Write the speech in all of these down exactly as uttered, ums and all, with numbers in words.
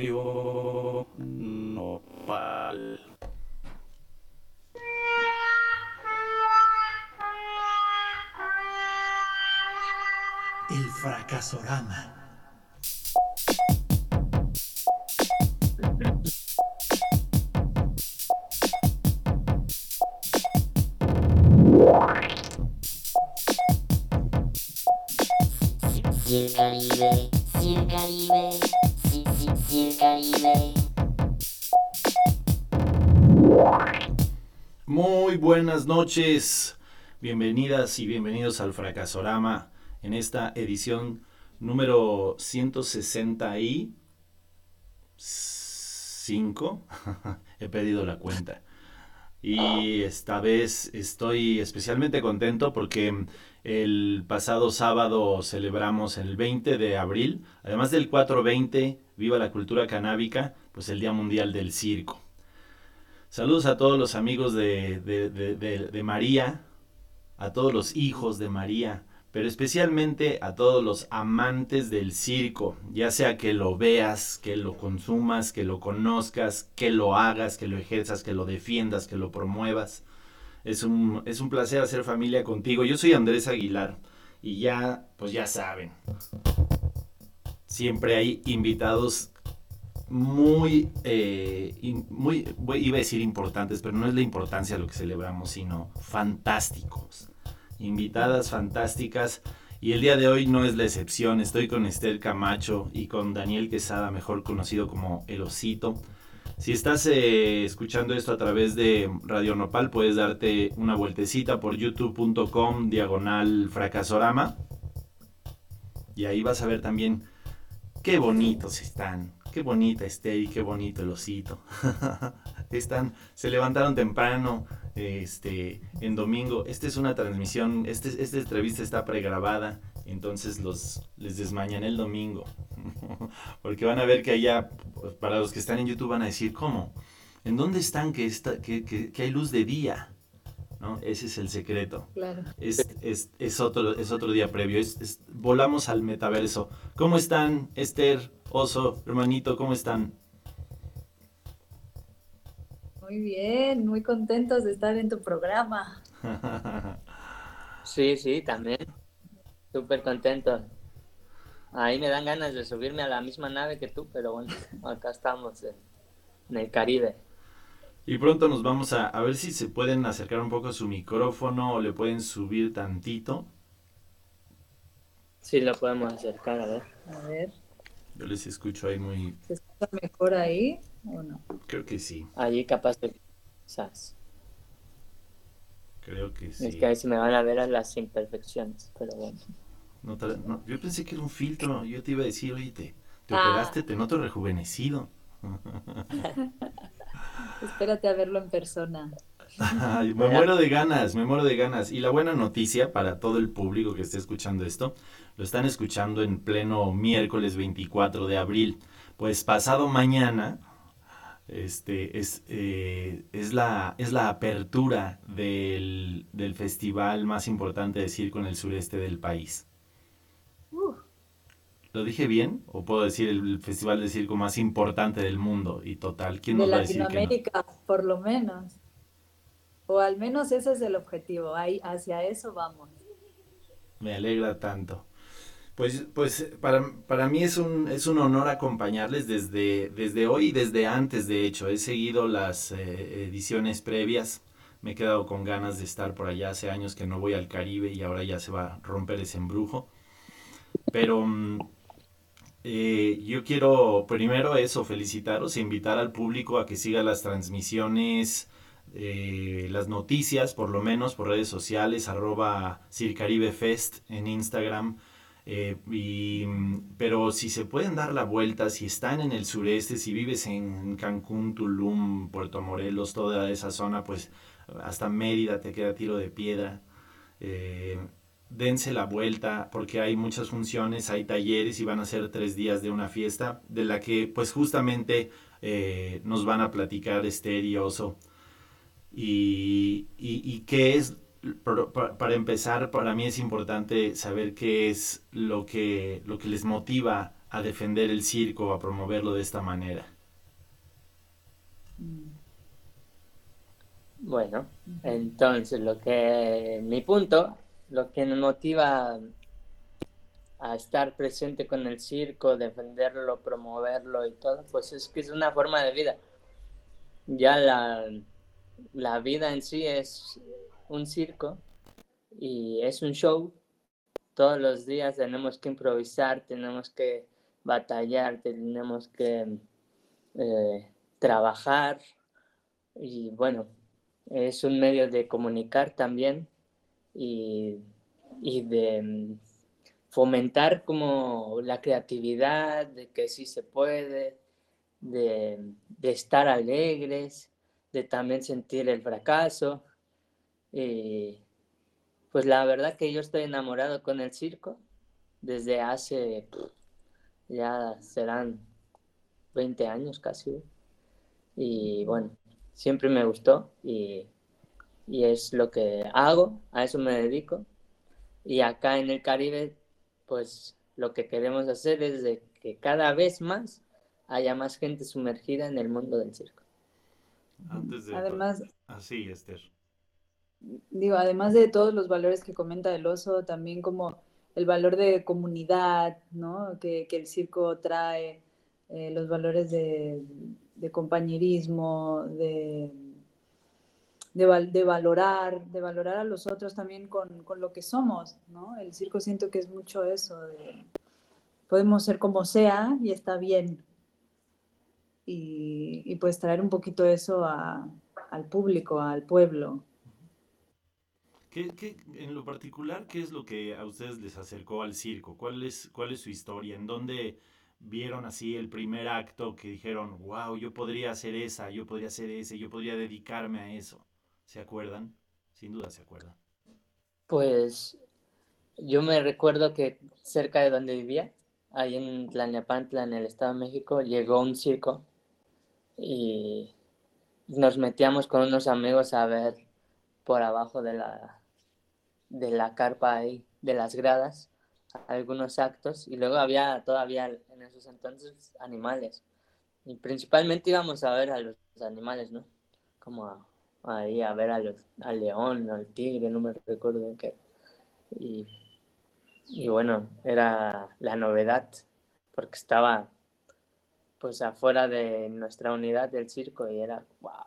Radio Nopal. El Fracasorama. Circaribe, Circaribe, sí, sí, Circaribe. Muy buenas noches, bienvenidas y bienvenidos al Fracasorama en esta edición número ciento sesenta y cinco. He perdido la cuenta. Y esta vez estoy especialmente contento porque el pasado sábado celebramos el veinte de abril, además del cuatro veinte, viva la cultura canábica, pues el Día Mundial del Circo. Saludos a todos los amigos de, de, de, de, de María, a todos los hijos de María, pero especialmente a todos los amantes del circo, ya sea que lo veas, que lo consumas, que lo conozcas, que lo hagas, que lo ejerzas, que lo defiendas, que lo promuevas. Es un, es un placer hacer familia contigo. Yo soy Andrés Aguilar y ya, pues ya saben, siempre hay invitados muy, eh, in, muy, iba a decir importantes, pero no es la importancia lo que celebramos, sino fantásticos. Invitadas fantásticas, y el día de hoy no es la excepción. Estoy con Esther Camacho y con Daniel Quesada, mejor conocido como El Osito. Si estás eh, escuchando esto a través de Radio Nopal, puedes darte una vueltecita por youtube punto com diagonal fracasorama, y ahí vas a ver también qué bonitos están, qué bonita Esther y qué bonito El Osito. Están, se levantaron temprano, este, en domingo. Esta es una transmisión, este, esta entrevista está pregrabada, entonces los, les desmañan el domingo. Porque van a ver que allá, para los que están en YouTube, van a decir, ¿cómo? ¿En dónde están que, está, que, que, que hay luz de día? ¿No? Ese es el secreto. Claro. Es, es, es, otro, es otro día previo. Es, es, volamos al metaverso. ¿Cómo están, Esther, Oso, hermanito? ¿Cómo están? Muy bien, muy contentos de estar en tu programa. Sí, sí, también. Súper contento. Ahí me dan ganas de subirme a la misma nave que tú, pero bueno, acá estamos en, en el Caribe. Y pronto nos vamos a, a ver si se pueden acercar un poco a su micrófono o le pueden subir tantito. Sí, lo podemos acercar, a ver. A ver. Yo les escucho ahí muy... ¿Se escucha mejor ahí o no? Creo que sí. Allí capaz de... ¿Sabes? Creo que sí. Es que ahí se me van a ver las imperfecciones, pero bueno. No, no, yo pensé que era un filtro. Yo te iba a decir, oye, te, te Ah. operaste, te noto rejuvenecido. Espérate a verlo en persona. Ay, me muero de ganas, me muero de ganas. Y la buena noticia para todo el público que esté escuchando esto, lo están escuchando en pleno miércoles veinticuatro de abril. Pues pasado mañana, este, es, eh, es, la, es la apertura del, del festival más importante de circo en el sureste del país. Uh. ¿Lo dije bien? ¿O puedo decir el festival de circo más importante del mundo? Y total, ¿quién De nos va a decir que no? Latinoamérica, por lo menos. O al menos ese es el objetivo. Ahí, hacia eso vamos. Me alegra tanto. Pues, pues para, para mí es un, es un honor acompañarles desde, desde hoy y desde antes, de hecho. He seguido las eh, ediciones previas. Me he quedado con ganas de estar por allá. Hace años que no voy al Caribe y ahora ya se va a romper ese embrujo. Pero eh, yo quiero primero eso, felicitaros e invitar al público a que siga las transmisiones, eh, las noticias, por lo menos por redes sociales, arroba CircaribeFest en Instagram. Eh, y, pero si se pueden dar la vuelta, si están en el sureste, si vives en Cancún, Tulum, Puerto Morelos, toda esa zona, pues hasta Mérida te queda tiro de piedra. Eh, dense la vuelta porque hay muchas funciones, hay talleres y van a ser tres días de una fiesta de la que pues justamente eh, nos van a platicar Esther y Oso y, y, y qué es Pero pa- para empezar, para mí es importante saber qué es lo que, lo que les motiva a defender el circo, a promoverlo de esta manera. Mm, Bueno, ujú. entonces lo que, mi punto, lo que nos motiva a estar presente con el circo, defenderlo, promoverlo y todo, pues es que es una forma de vida. Ya la, la vida en sí es un circo y es un show. Todos los días tenemos que improvisar, tenemos que batallar, tenemos que eh, trabajar y bueno, es un medio de comunicar también y, y de mm, fomentar como la creatividad, de que sí se puede, de, de estar alegres, de también sentir el fracaso. Y pues la verdad que yo estoy enamorado con el circo desde hace, ya serán veinte años casi. Y bueno, siempre me gustó y, y es lo que hago, a eso me dedico. Y acá en el Caribe, pues lo que queremos hacer es de que cada vez más haya más gente sumergida en el mundo del circo. Antes de... pa- Además, Así, Esther. digo, además de todos los valores que comenta el oso, también como el valor de comunidad, ¿no? Que, que el circo trae, eh, los valores de, de compañerismo, de, de, val- de valorar, de valorar a los otros también con, con lo que somos, ¿no? El circo siento que es mucho eso, de podemos ser como sea y está bien. Y, y pues traer un poquito eso a, al público, al pueblo. ¿Qué, qué- en lo particular, qué es lo que a ustedes les acercó al circo? ¿Cuál es, cuál es su historia? ¿En dónde vieron así el primer acto que dijeron, wow, yo podría hacer esa, yo podría hacer ese, yo podría dedicarme a eso? ¿Se acuerdan? Sin duda se acuerdan. Pues yo me recuerdo que cerca de donde vivía, ahí en Tlalnepantla, en el Estado de México, llegó un circo y nos metíamos con unos amigos a ver por abajo de la, de la carpa ahí, de las gradas, algunos actos y luego había todavía en esos entonces animales y principalmente íbamos a ver a los animales, ¿no? Como a- ahí a ver a los, al león, al tigre, no me recuerdo bien qué. Y, y bueno, era la novedad porque estaba pues afuera de nuestra unidad del circo y era wow.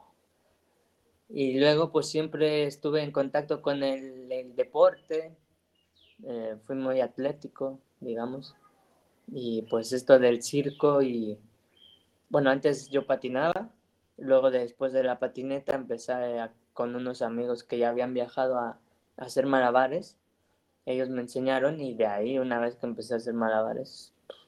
Y luego pues siempre estuve en contacto con el, el deporte, eh, fui muy atlético, digamos, y pues esto del circo y bueno, antes yo patinaba, luego después de la patineta empecé a- con unos amigos que ya habían viajado a, a hacer malabares, ellos me enseñaron y de ahí una vez que empecé a hacer malabares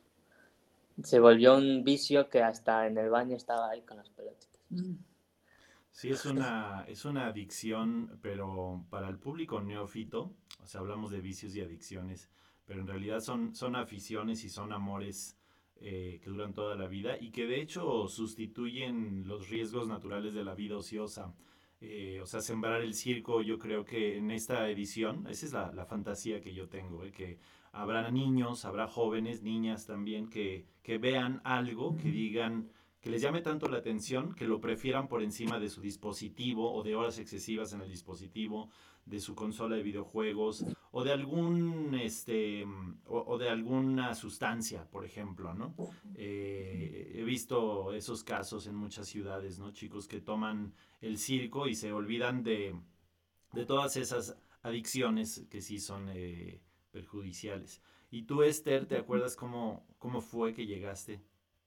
se volvió un vicio que hasta en el baño estaba ahí con las pelotitas. Mm. Sí, es una, es una adicción, pero para el público neófito, o sea, hablamos de vicios y adicciones, pero en realidad son, son aficiones y son amores eh, que duran toda la vida y que de hecho sustituyen los riesgos naturales de la vida ociosa. Eh, o sea, sembrar el circo, yo creo que en esta edición, esa es la, la fantasía que yo tengo, eh, que habrá niños, habrá jóvenes, niñas también, que, que vean algo, que digan que les llame tanto la atención que lo prefieran por encima de su dispositivo o de horas excesivas en el dispositivo, de su consola de videojuegos o de algún este o, o de alguna sustancia, por ejemplo, ¿no? Eh, he visto esos casos en muchas ciudades, ¿no? Chicos que toman el circo y se olvidan de, de todas esas adicciones que sí son eh, perjudiciales. Y tú, Esther, ¿te acuerdas cómo, cómo fue que llegaste?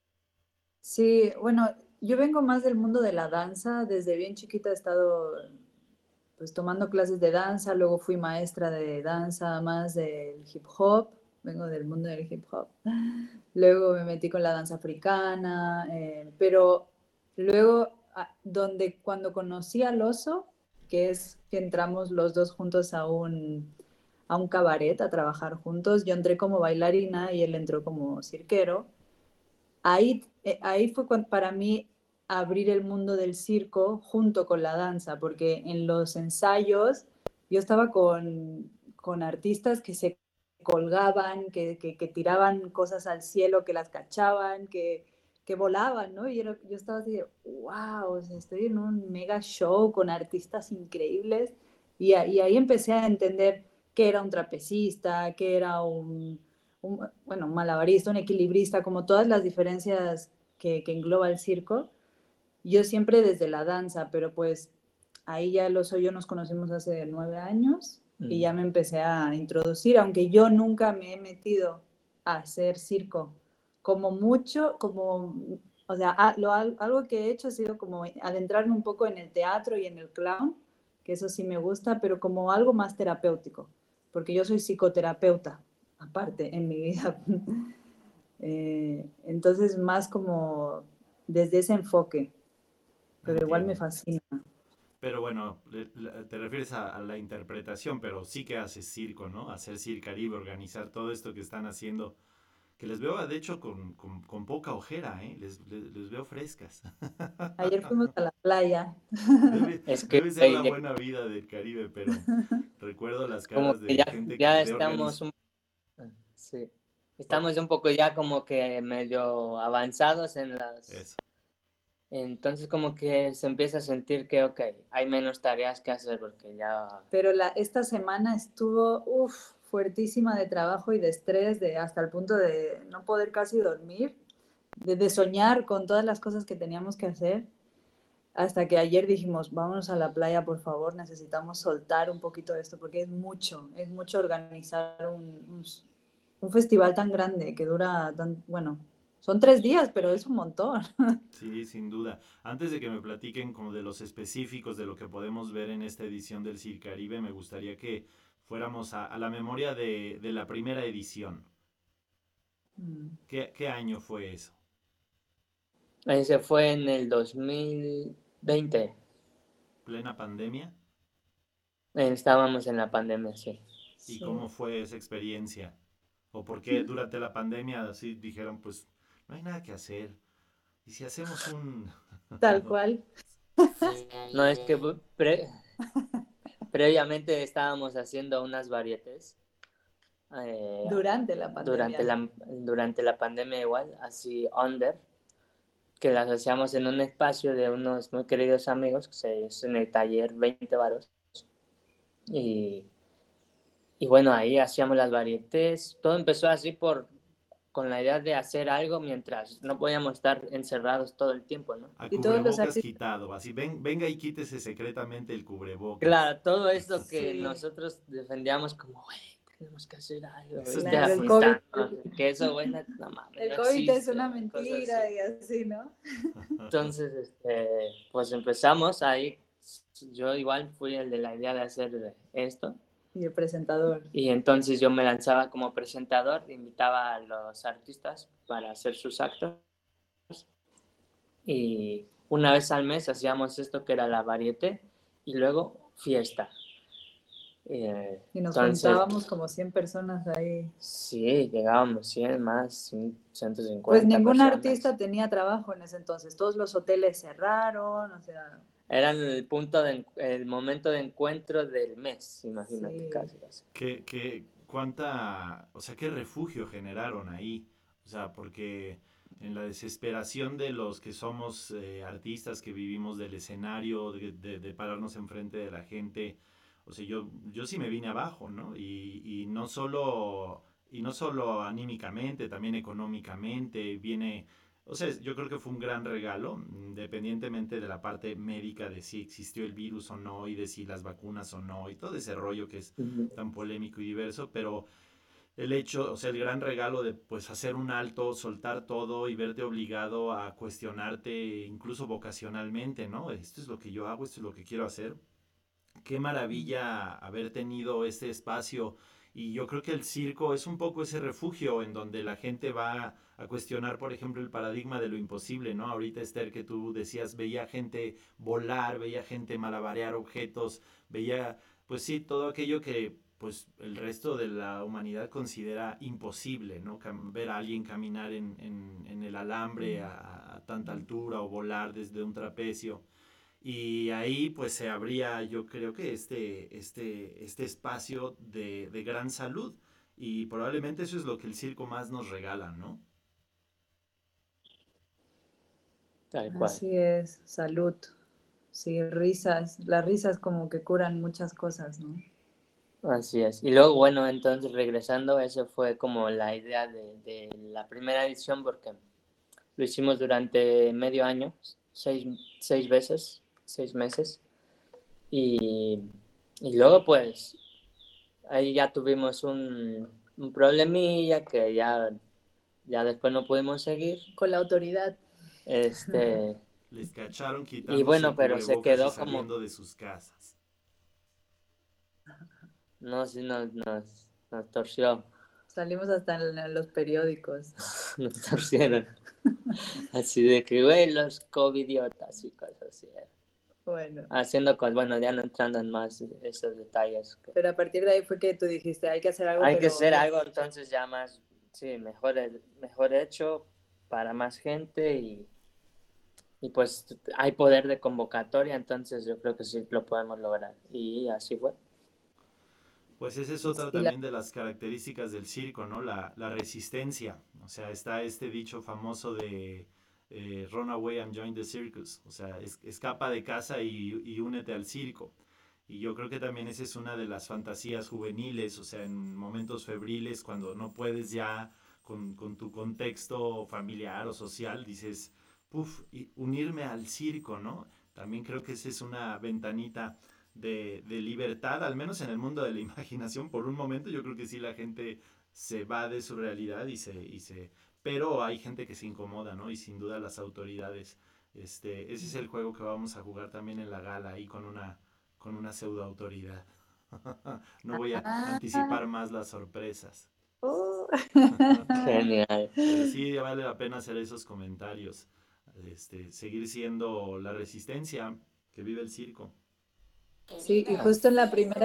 Sí, bueno, yo vengo más del mundo de la danza. Desde bien chiquita he estado pues tomando clases de danza, luego fui maestra de danza más del hip hop, vengo del mundo del hip hop. Luego me metí con la danza africana, eh, pero luego a- donde cuando conocí al oso, que es que entramos los dos juntos a un, a un cabaret a trabajar juntos, yo entré como bailarina y él entró como cirquero. Ahí, eh, ahí fue cuando, para mí abrir el mundo del circo junto con la danza, porque en los ensayos yo estaba con, con artistas que se colgaban, que, que, que tiraban cosas al cielo, que las cachaban, que, que volaban, ¿no? Y era, yo estaba así de, wow, o sea, estoy en un mega show con artistas increíbles. Y, a, y ahí empecé a entender qué era un trapecista, qué era un, un, bueno, un malabarista, un equilibrista, como todas las diferencias que, que engloba el circo. Yo siempre desde la danza, pero pues ahí ya lo soy, yo nos conocimos hace nueve años mm. y ya me empecé a introducir, aunque yo nunca me he metido a hacer circo. Como mucho, como, o sea, a, lo, algo que he hecho ha sido como adentrarme un poco en el teatro y en el clown, que eso sí me gusta, pero como algo más terapéutico, porque yo soy psicoterapeuta, aparte, en mi vida. eh, entonces, más como desde ese enfoque. Pero Entiendo. Igual me fascina. Pero bueno, te refieres a, a la interpretación, pero sí que haces circo, ¿no? Hacer Circaribe, organizar todo esto que están haciendo, que les veo, de hecho, con, con, con poca ojera, ¿eh? Les, les, les veo frescas. Ayer fuimos a la playa. Debe, es que debe ser la buena vida del Caribe, pero recuerdo las caras de ya, gente que ya ve estamos un... Sí. Estamos un poco ya como que medio avanzados en las... Eso. Entonces como que se empieza a sentir que, ok, hay menos tareas que hacer porque ya... Pero la, esta semana estuvo, uff, fuertísima de trabajo y de estrés, de, hasta el punto de no poder casi dormir, de, de soñar con todas las cosas que teníamos que hacer, hasta que ayer dijimos, vámonos a la playa, por favor, necesitamos soltar un poquito de esto, porque es mucho, es mucho organizar un, un, un festival tan grande que dura, tan, bueno... Son tres días, pero es un montón. Sí, sin duda. Antes de que me platiquen como de los específicos de lo que podemos ver en esta edición del Circaribe, me gustaría que fuéramos a, a la memoria de, de la primera edición. Mm. ¿Qué, ¿Qué año fue eso? Ese fue en el dos mil veinte. ¿Plena pandemia? Estábamos en la pandemia, sí. ¿Y sí. cómo fue esa experiencia? ¿O por qué durante la pandemia así dijeron, pues, no hay nada que hacer? ¿Y si hacemos un...? Tal cual. No, es que pre... previamente estábamos haciendo unas varietés. Eh, durante la pandemia. Durante la, durante la pandemia igual, así under, que las hacíamos en un espacio de unos muy queridos amigos, que se hizo en el taller veinte varos. Y, y bueno, ahí hacíamos las varietés. Todo empezó así por... con la idea de hacer algo mientras no podíamos estar encerrados todo el tiempo, ¿no? A cubrebocas quitado, así, ven, venga y quítese secretamente el cubrebocas. Claro, todo esto que sí. nosotros defendíamos como, güey, tenemos que hacer algo. Claro, el COVID, ¿no? Que eso, güey, no, no mames. El no COVID existe, es una mentira así. Y así, ¿no? Entonces, este, pues empezamos ahí. Yo igual fui el de la idea de hacer esto. Y el presentador. Y entonces yo me lanzaba como presentador, invitaba a los artistas para hacer sus actos. Y una vez al mes hacíamos esto que era la varieté y luego fiesta. Eh, y nos entonces, juntábamos como cien personas ahí. Sí, llegábamos cien más, ciento cincuenta. Pues ningún personas. Artista tenía trabajo en ese entonces, todos los hoteles cerraron, o sea... Era el punto de, el momento de encuentro del mes, imagínate, sí. casi, casi. ¿Qué, qué, cuánta, o sea, qué refugio generaron ahí? O sea, porque en la desesperación de los que somos eh, artistas, que vivimos del escenario, de, de, de pararnos enfrente de la gente, o sea, yo, yo sí me vine abajo, ¿no? Y, y no solo, y no solo anímicamente, también económicamente, viene... O sea, yo creo que fue un gran regalo, independientemente de la parte médica, de si existió el virus o no, y de si las vacunas o no, y todo ese rollo que es uh-huh. tan polémico y diverso, pero el hecho, o sea, el gran regalo de pues hacer un alto, soltar todo y verte obligado a cuestionarte, incluso vocacionalmente, ¿no? Esto es lo que yo hago, esto es lo que quiero hacer. Qué maravilla haber tenido este espacio. Y yo creo que el circo es un poco ese refugio en donde la gente va a cuestionar, por ejemplo, el paradigma de lo imposible, ¿no? Ahorita, Esther, que tú decías, veía gente volar, veía gente malabarear objetos, veía, pues sí, todo aquello que pues el resto de la humanidad considera imposible, ¿no? Cam- ver a alguien caminar en, en, en el alambre a, a tanta altura o volar desde un trapecio. Y ahí pues se abría, yo creo que este, este, este espacio de, de gran salud. Y probablemente eso es lo que el circo más nos regala, ¿no? Tal cual. Así es, salud. Sí, risas. Las risas como que curan muchas cosas, ¿no? Así es. Y luego, bueno, entonces regresando, eso fue como la idea de, de la primera edición, porque lo hicimos durante medio año, seis, seis veces, seis meses. Y, y luego, pues, ahí ya tuvimos un, un problemilla que ya, ya después no pudimos seguir. Con la autoridad. Este, Les cacharon y quitándose bueno, el pero se cubrebocas y quedó como, saliendo de sus casas. no sé, nos, nos, nos torció, Salimos hasta en los periódicos. nos torcieron. Así de que, güey, los covidiotas y cosas así. Bueno, Haciendo cosas, bueno, ya no entrando en más esos detalles. que- pero a partir de ahí fue que tú dijiste, hay que hacer algo, Hay que pero hacer algo entonces ya más, sí, mejor, mejor hecho para más gente y, y pues hay poder de convocatoria, entonces yo creo que sí lo podemos lograr. Y así fue. Pues esa es otra Sí, la- también de las características del circo, ¿no? La, la resistencia. O sea, está este dicho famoso de eh, run away and join the circus. O sea, es- escapa de casa y, y únete al circo. Y yo creo que también esa es una de las fantasías juveniles, o sea, en momentos febriles, cuando no puedes ya con, con tu contexto familiar o social, dices, puf, y unirme al circo, ¿no? También creo que esa es una ventanita de, de libertad, al menos en el mundo de la imaginación, por un momento yo creo que sí la gente se va de su realidad y se, y se... Pero hay gente que se incomoda, ¿no? Y sin duda las autoridades. Este, ese es el juego que vamos a jugar también en la gala, ahí con una, con una pseudo autoridad. No voy a Ah. anticipar más las sorpresas. Oh. Genial. Pero sí vale la pena hacer esos comentarios. Este, seguir siendo la resistencia que vive el circo. Sí, y justo en la primera...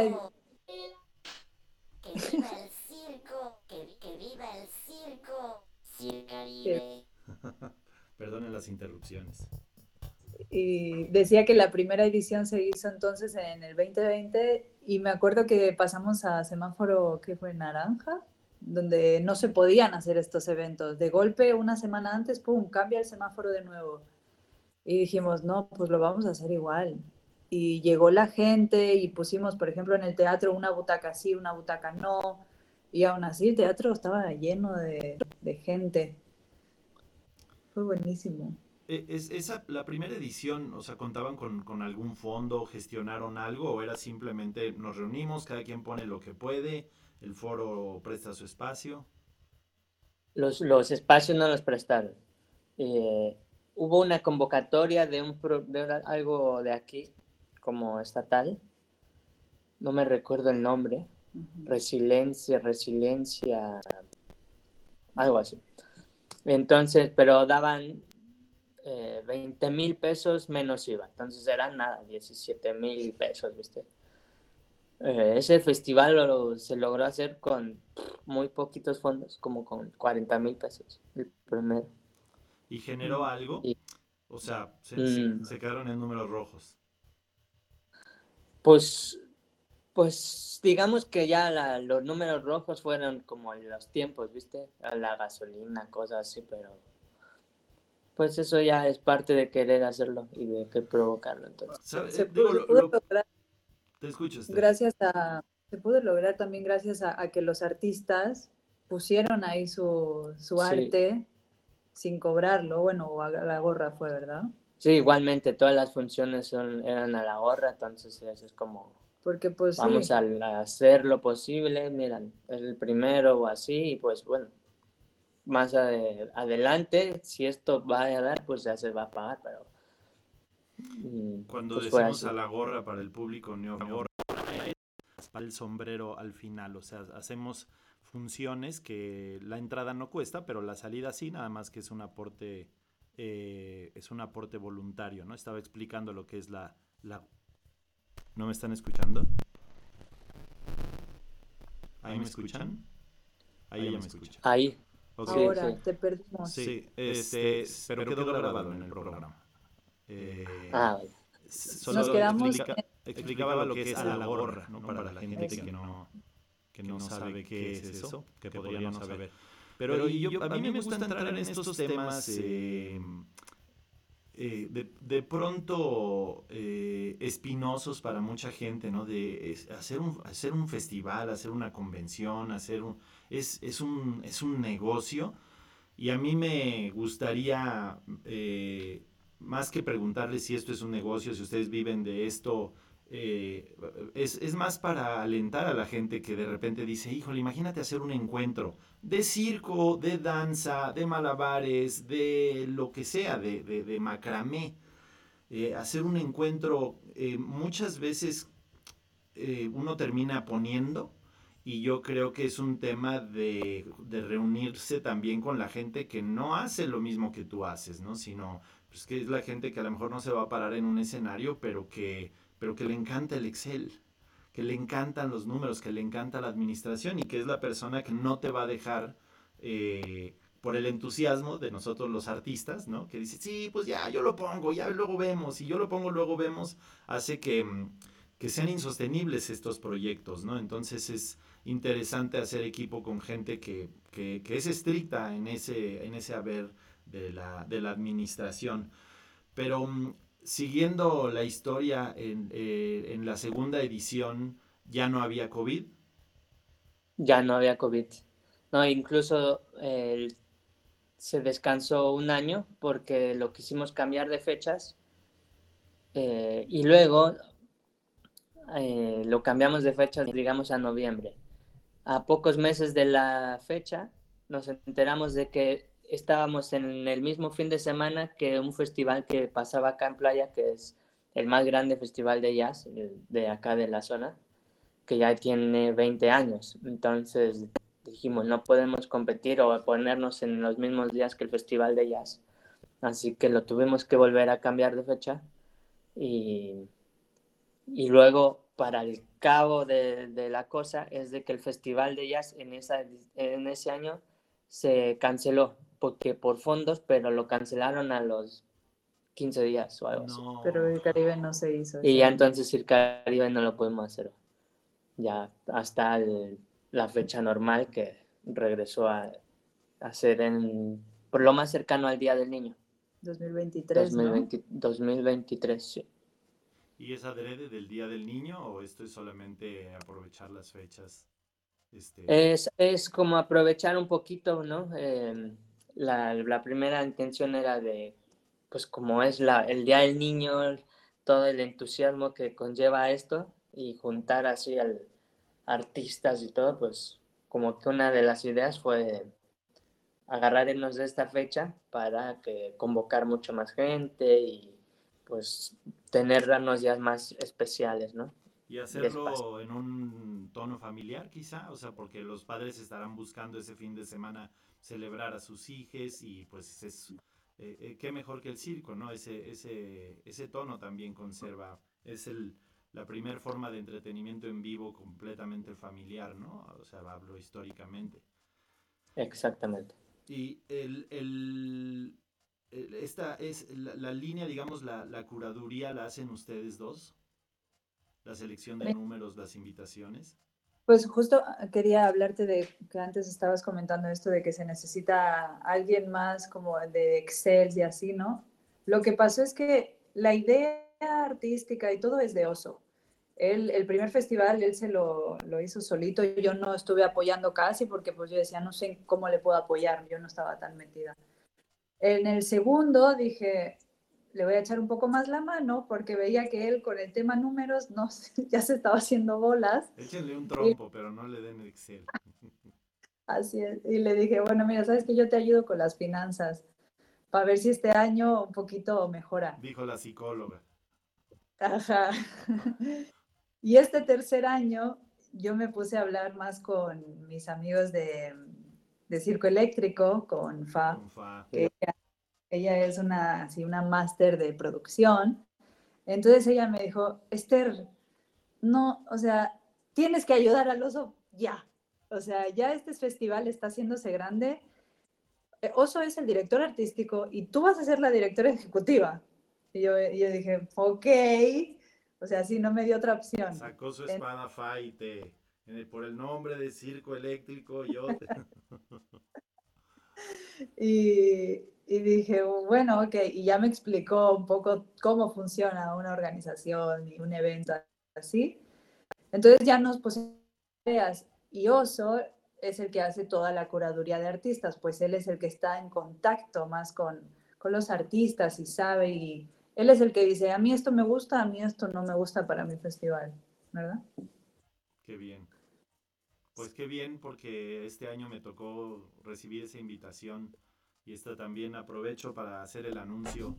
Que viva el circo, que, que viva el circo. Circaribe. Perdonen las interrupciones. Y decía que la primera edición se hizo entonces en el veinte veinte y me acuerdo que pasamos a semáforo que fue naranja, donde no se podían hacer estos eventos. De golpe, una semana antes, ¡pum!, cambia el semáforo de nuevo. Y dijimos, no, pues lo vamos a hacer igual. Y llegó la gente y pusimos, por ejemplo, en el teatro una butaca sí, una butaca no. Y aún así el teatro estaba lleno de, de gente. Fue buenísimo. Eh, Es, esa, la primera edición, o sea, ¿contaban con, con algún fondo, gestionaron algo o era simplemente nos reunimos, cada quien pone lo que puede, el foro presta su espacio? Los, los espacios no los prestaron. Eh, hubo una convocatoria de, un pro, de algo de aquí, como estatal. No me recuerdo el nombre. Uh-huh. Resiliencia, resiliencia, algo así. Entonces, pero daban eh, veinte mil pesos menos I V A. Entonces eran nada, diecisiete mil pesos, ¿viste? Eh, ese festival lo, se logró hacer con muy poquitos fondos, como con cuarenta mil pesos el primero. ¿Y generó algo? Y, O sea, se, mm, se, se quedaron en números rojos. pues, pues digamos que ya la, los números rojos fueron como en los tiempos, ¿viste? La gasolina, cosas así, pero pues eso ya es parte de querer hacerlo y de que provocarlo. Entonces, ¿Sabe? Se Eh, digo, pudo, lo, pudo lo- lograr te escucho, Esther. gracias a, se pudo lograr también gracias a, a que los artistas pusieron ahí su, su sí, arte sin cobrarlo, bueno, o a la gorra fue, ¿verdad? sí, igualmente todas las funciones son, eran a la gorra, entonces eso es como Porque pues vamos sí, a, a hacer lo posible, miran, es el primero o así, y pues bueno, más ade- adelante, si esto va a dar, pues ya se va a pagar, pero mm, Cuando pues fue decimos así. a la gorra para el público neófito, para el sombrero al final, o sea, hacemos funciones que la entrada no cuesta, pero la salida sí, nada más que es un aporte, eh, es un aporte voluntario, ¿no? Estaba explicando lo que es la, la... ¿No me están escuchando? ¿Ahí me escuchan? Ahí ya me escuchan. Ahí, Ok. sí, ahora sí. te perdimos. Sí, este, pero quedó grabado en el programa. Eh, Ah, vale. solo Nos quedamos explica- explicaba lo que es a la gorra, ¿no? Para la gente Eso. que no, que no sabe qué es eso, que podría no saber. Pero y yo, a mí me gusta entrar en estos temas eh, eh, de, de pronto eh, espinosos para mucha gente, ¿no? De es- hacer un, hacer un festival, hacer una convención, hacer un, es, es un, es un negocio. Y a mí me gustaría, eh, más que preguntarles si esto es un negocio, si ustedes viven de esto, eh, es, es más para alentar a la gente que de repente dice, híjole, imagínate hacer un encuentro de circo, de danza, de malabares, de lo que sea, de, de, de macramé. Eh, hacer un encuentro, eh, muchas veces eh, uno termina poniendo y yo creo que es un tema de, de reunirse también con la gente que no hace lo mismo que tú haces, ¿no? Sino pues, que es la gente que a lo mejor no se va a parar en un escenario, pero que, pero que le encanta el Excel, que le encantan los números, que le encanta la administración y que es la persona que no te va a dejar eh, por el entusiasmo de nosotros los artistas, ¿no? Que dice, sí, pues ya, yo lo pongo, ya luego vemos, y yo lo pongo, luego vemos, hace que, mm, que sean insostenibles estos proyectos, ¿no? Entonces es interesante hacer equipo con gente que, que, que es estricta en ese, en ese haber de la, de la administración. Pero mm, siguiendo la historia, en, eh, en la segunda edición ya no había COVID. Ya no había COVID. No, incluso eh, se descansó un año porque lo quisimos cambiar de fechas eh, y luego eh, lo cambiamos de fecha, digamos, a noviembre. A pocos meses de la fecha nos enteramos de que estábamos en el mismo fin de semana que un festival que pasaba acá en Playa, que es el más grande festival de jazz de acá de la zona, que ya tiene veinte años. Entonces dijimos, no podemos competir o ponernos en los mismos días que el festival de jazz. Así que lo tuvimos que volver a cambiar de fecha y, y luego para el cabo de, de la cosa es de que el festival de jazz en, esa, en ese año se canceló porque por fondos, pero lo cancelaron a los quince días o algo así. No. Pero el Caribe no se hizo. Y ese ya año. entonces el Caribe no lo pudimos hacer. Ya hasta el- la fecha normal que regresó a, a ser en, por lo más cercano al Día del Niño. dos mil veintitrés, dos mil veinte, dos mil veintitrés, sí. ¿Y es adrede del Día del Niño o esto es solamente aprovechar las fechas? Este, Es, es como aprovechar un poquito, ¿no? Eh, la, la primera intención era de, pues como es la, el Día del Niño, todo el entusiasmo que conlleva esto y juntar así al artistas y todo, pues como que una de las ideas fue agarrarnos de esta fecha para que convocar mucho más gente y pues tener unos días más especiales, ¿no? y espacio. hacerlo en un tono familiar quizá, o sea, porque los padres estarán buscando ese fin de semana celebrar a sus hijos y pues es, eh, eh, qué mejor que el circo, ¿no? Ese, ese, ese tono también conserva, es el, la primer forma de entretenimiento en vivo completamente familiar, ¿no? O sea, hablo históricamente. Exactamente. Y el, el, el- esta es la, la línea, digamos, la, la curaduría la hacen ustedes dos, la selección de números, las invitaciones. Pues justo quería hablarte de que antes estabas comentando esto de que se necesita alguien más como de Excel y así, ¿no? Lo que pasó es que la idea artística y todo es de Oso. Él, el primer festival, él se lo, lo hizo solito. Yo no estuve apoyando casi porque pues yo decía, no sé cómo le puedo apoyar, yo no estaba tan metida. En el segundo dije, le voy a echar un poco más la mano porque veía que él con el tema números no, ya se estaba haciendo bolas. Échenle un trompo, pero no le den Excel. Así es. Y le dije, bueno, mira, sabes que yo te ayudo con las finanzas para ver si este año un poquito mejora. Dijo la psicóloga. Ajá. Y este tercer año yo me puse a hablar más con mis amigos de, de Circo Eléctrico, con Fa, Con Fa. que ella, ella es una, así, una máster de producción. Entonces ella me dijo, Esther, no, o sea, tienes que ayudar al Oso ya. O sea, ya este festival está haciéndose grande. Oso es el director artístico y tú vas a ser la directora ejecutiva. Y yo, y yo dije, ok, o sea, sí, no me dio otra opción. Sacó su En- espada Fa y te, en el- por el nombre de Circo Eléctrico, yo te... y, y dije, bueno, ok, y ya me explicó un poco cómo funciona una organización y un evento así. Entonces ya nos pusimos tareas y Oso es el que hace toda la curaduría de artistas, pues él es el que está en contacto más con, con los artistas y sabe, y él es el que dice, a mí esto me gusta, a mí esto no me gusta para mi festival, ¿verdad? Qué bien. Pues qué bien porque este año me tocó recibir esa invitación y esta también aprovecho para hacer el anuncio.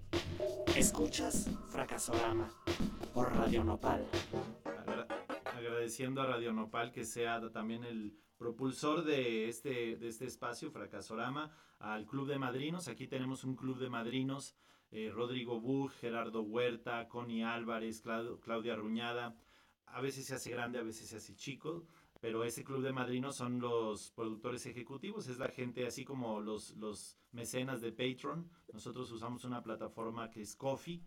Escuchas Fracasorama por Radio Nopal. Agra- agradeciendo a Radio Nopal que sea también el propulsor de este, de este espacio, Fracasorama, al Club de Madrinos. Aquí tenemos un Club de Madrinos, eh, Rodrigo Bug, Gerardo Huerta, Connie Álvarez, Clau- Claudia Ruñada. A veces se hace grande, a veces se hace chico, pero ese Club de Madrinos son los productores ejecutivos, es la gente así como los, los mecenas de Patreon. Nosotros usamos una plataforma que es Coffee,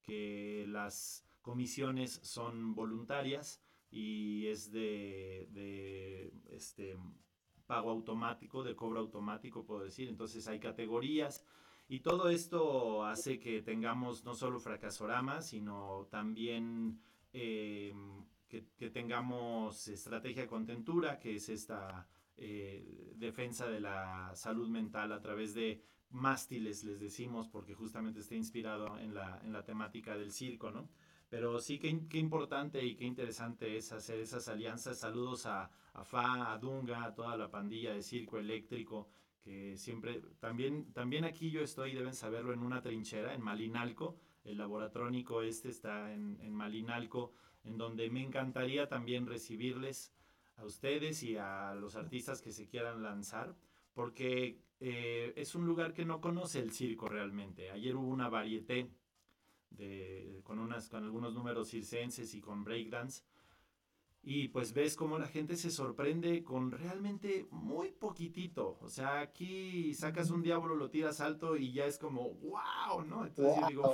que las comisiones son voluntarias y es de, de este, pago automático, de cobro automático, puedo decir. Entonces hay categorías y todo esto hace que tengamos no solo Fracasorama, sino también eh, que, que, tengamos estrategia contentura, que es esta eh, defensa de la salud mental a través de mástiles, les decimos, porque justamente está inspirado en la, en la temática del circo, ¿no? Pero sí, qué, qué importante y qué interesante es hacer esas alianzas. Saludos a, a Fa, a Dunga, a toda la pandilla de Circo Eléctrico, que siempre, también, también aquí yo estoy, deben saberlo, en una trinchera, en Malinalco. El laboratrónico este está en, en Malinalco, en donde me encantaría también recibirles a ustedes y a los artistas que se quieran lanzar, porque eh, es un lugar que no conoce el circo realmente. Ayer hubo una varieté de, con, unas, con algunos números circenses y con breakdance, y pues ves cómo la gente se sorprende con realmente muy poquitito. O sea, aquí sacas un diablo, lo tiras alto y ya es como, wow, ¿no? Entonces yo digo, Wow.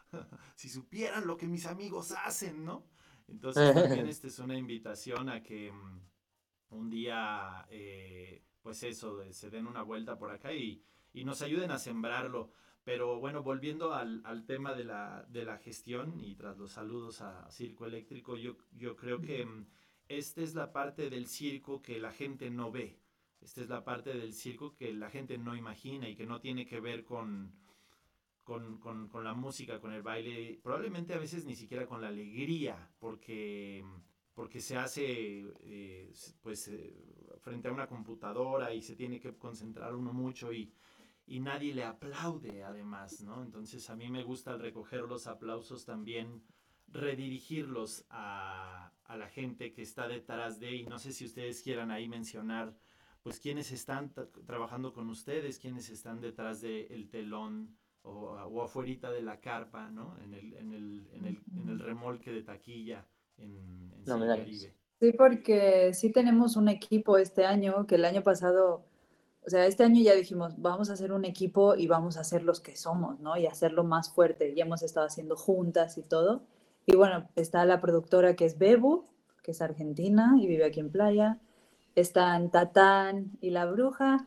si supieran lo que mis amigos hacen, ¿no? Entonces también esta es una invitación a que um, un día, eh, pues eso, se den una vuelta por acá y, y nos ayuden a sembrarlo. Pero bueno, volviendo al, al tema de la, de la gestión y tras los saludos a Circo Eléctrico, yo, yo creo que um, esta es la parte del circo que la gente no ve. Esta es la parte del circo que la gente no imagina y que no tiene que ver con, con, con, con la música, con el baile, probablemente a veces ni siquiera con la alegría, porque, porque se hace eh, pues eh, frente a una computadora y se tiene que concentrar uno mucho y, y nadie le aplaude además, ¿no? Entonces a mí me gusta al recoger los aplausos también redirigirlos a, a la gente que está detrás de, y no sé si ustedes quieran ahí mencionar pues quiénes están t- trabajando con ustedes, quiénes están detrás del telón o, o afuerita de la carpa, ¿no? En el, en el, en el, en el remolque de taquilla en, en No me digas. Circaribe. Sí, porque sí tenemos un equipo este año, que el año pasado, o sea, este año ya dijimos, vamos a hacer un equipo y vamos a ser los que somos, ¿no? Y hacerlo más fuerte. Y hemos estado haciendo juntas y todo. Y bueno, está la productora que es Bebu, que es argentina y vive aquí en Playa. Están Tatán y la Bruja.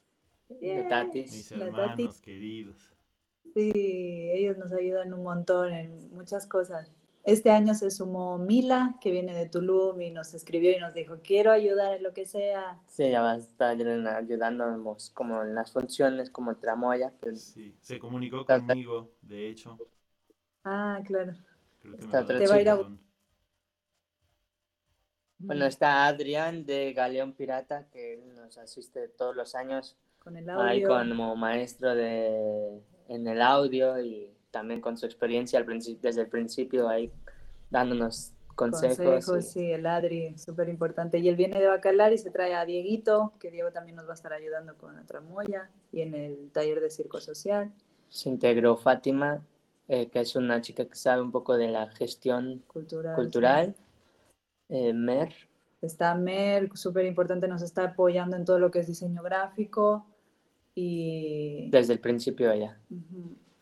De Yeah, Mis Tatis. la Tati. hermanos queridos. Sí, ellos nos ayudan un montón en muchas cosas. Este año se sumó Mila, que viene de Tulum y nos escribió y nos dijo, quiero ayudar en lo que sea. Sí, ya va a estar ayudándonos como en las funciones, como tramoya. Que Sí, se comunicó está, está, conmigo, de hecho. Ah, claro. Creo que me está va a otra dar Te va a ir a... chica. perdón. Bueno, está Adrián de Galeón Pirata, que él nos asiste todos los años con el ahí audio, como maestro de, en el audio y también con su experiencia al principio, desde el principio ahí dándonos consejos. consejos, Y, sí, el Adri, súper importante. Y él viene de Bacalar y se trae a Dieguito, que Diego también nos va a estar ayudando con la tramoya y en el taller de circo social. se integró Fátima, eh, que es una chica que sabe un poco de la gestión Cultural. cultural. Sí. Eh, Mer. Está Mer, súper importante, nos está apoyando en todo lo que es diseño gráfico y... Desde el principio ella. Uh-huh.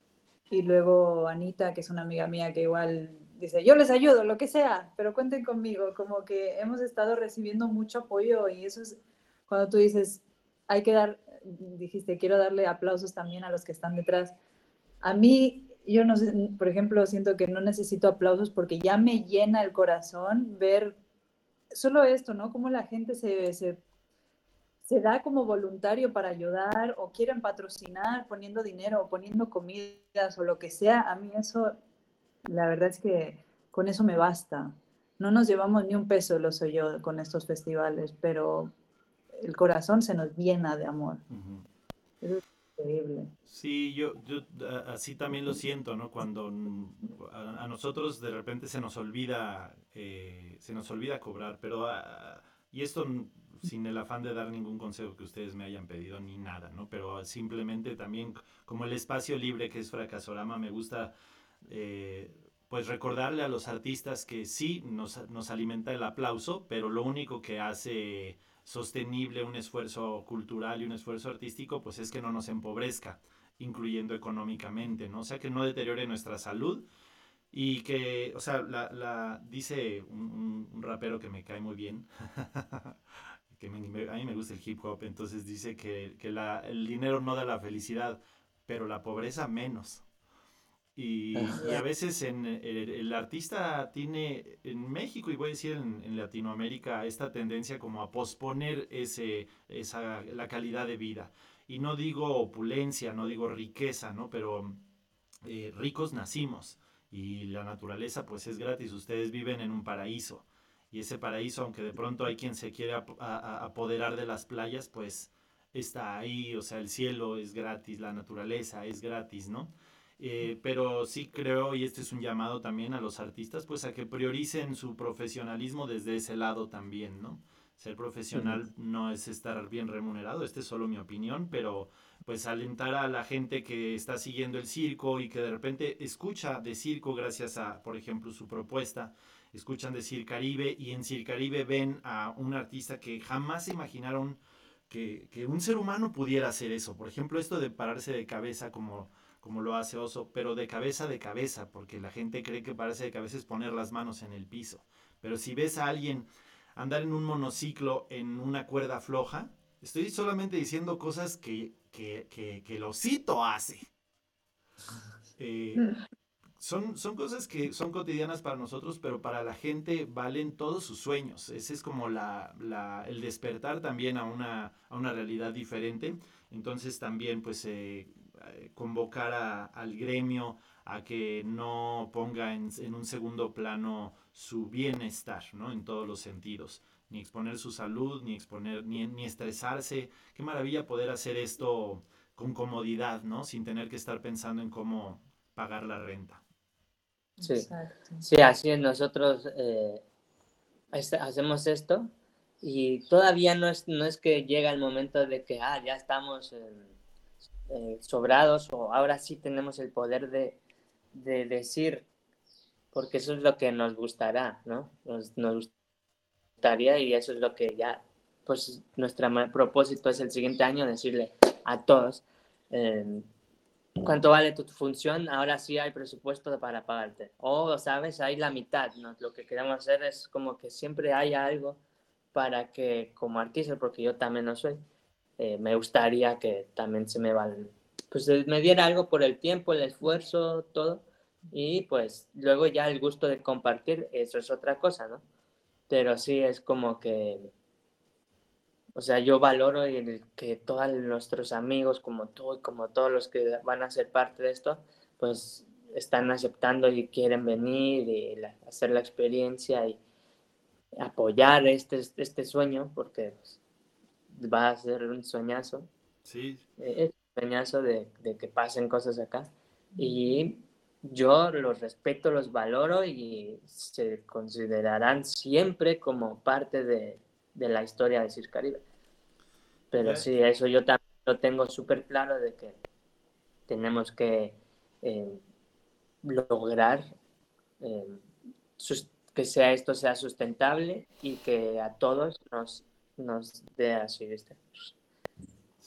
Y luego Anita, que es una amiga mía que igual dice, yo les ayudo, lo que sea, pero cuenten conmigo. Como que hemos estado recibiendo mucho apoyo y eso es cuando tú dices, hay que dar, dijiste, quiero darle aplausos también a los que están detrás. A mí, yo no sé, por ejemplo, siento que no necesito aplausos porque ya me llena el corazón ver solo esto, ¿no? Cómo la gente se, se, se da como voluntario para ayudar o quieren patrocinar poniendo dinero o poniendo comidas o lo que sea. A mí eso, la verdad es que con eso me basta. No nos llevamos ni un peso, lo soy yo, con estos festivales, pero el corazón se nos llena de amor. Ujú. Eso es increíble. Sí, yo, yo a- así también lo siento, ¿no? Cuando mm, a, a nosotros de repente se nos olvida, eh, se nos olvida cobrar, pero ah, y esto mm, sin el afán de dar ningún consejo que ustedes me hayan pedido ni nada, ¿no? Pero simplemente también como el espacio libre que es Fracasorama, me gusta eh, pues recordarle a los artistas que sí nos, nos alimenta el aplauso, pero lo único que hace sostenible un esfuerzo cultural y un esfuerzo artístico, pues es que no nos empobrezca, incluyendo económicamente, ¿no? O sea, que no deteriore nuestra salud y que, o sea, la, la dice un, un, un rapero que me cae muy bien, que me, me, a mí me gusta el hip hop, entonces dice que, que la, el dinero no da la felicidad, pero la pobreza menos. Y, y, a veces en, el, el, artista tiene en México y voy a decir en, en, Latinoamérica esta tendencia como a posponer ese, esa, la calidad de vida. Y no digo opulencia, no digo riqueza, ¿no? Pero eh, ricos nacimos y la naturaleza pues es gratis. Ustedes viven en un paraíso y ese paraíso, aunque de pronto hay quien se quiere ap a, apoderar de las playas, pues está ahí. O sea, el cielo es gratis, la naturaleza es gratis, ¿no? Eh, pero sí creo, y este es un llamado también a los artistas, pues a que prioricen su profesionalismo desde ese lado también, ¿no? Ser profesional uh-huh. no es estar bien remunerado, esta es solo mi opinión, pero pues alentar a la gente que está siguiendo el circo y que de repente escucha de circo gracias a, por ejemplo, su propuesta, escuchan de Circaribe y en Circaribe ven a un artista que jamás se imaginaron que, que un ser humano pudiera hacer eso. Por ejemplo, esto de pararse de cabeza como como lo hace Oso, pero de cabeza de cabeza, porque la gente cree que pararse de cabeza es poner las manos en el piso. Pero si ves a alguien andar en un monociclo en una cuerda floja, estoy solamente diciendo cosas que, que, que, que el Osito hace. Eh, son, son cosas que son cotidianas para nosotros, pero para la gente valen todos sus sueños. Ese es como la, la, el despertar también a una, a una realidad diferente. Entonces también pues eh, convocar a, al gremio a que no ponga en, en un segundo plano su bienestar, ¿no? En todos los sentidos. Ni exponer su salud, ni exponer, ni, ni estresarse. Qué maravilla poder hacer esto con comodidad, ¿no? Sin tener que estar pensando en cómo pagar la renta. Sí, sí, así es. Nosotros eh, hacemos esto y todavía no es, no es que llega el momento de que ah, ya estamos eh, eh, sobrados o ahora sí tenemos el poder de, de decir, porque eso es lo que nos gustará, ¿no? Nos, nos gustaría y eso es lo que ya, pues nuestro propósito es el siguiente año decirle a todos eh, ¿cuánto vale tu función? Ahora sí hay presupuesto para pagarte. O, ¿sabes? Hay la mitad, ¿no? Lo que queremos hacer es como que siempre haya algo para que, como artista, porque yo también lo soy, eh, me gustaría que también se me val... pues me diera algo por el tiempo, el esfuerzo, todo. Y pues luego ya el gusto de compartir, eso es otra cosa, ¿no? Pero sí es como que... O sea, yo valoro el que todos nuestros amigos, como tú y como todos los que van a ser parte de esto, pues están aceptando y quieren venir y la, hacer la experiencia y apoyar este, este sueño, porque pues, va a ser un sueñazo. Sí. Es un sueñazo de, de que pasen cosas acá. Y yo los respeto, los valoro y se considerarán siempre como parte de, de la historia de Circaribe. Pero sí, eso yo también lo tengo súper claro de que tenemos que eh, lograr eh, que sea, esto sea sustentable y que a todos nos, nos dé así, ¿viste?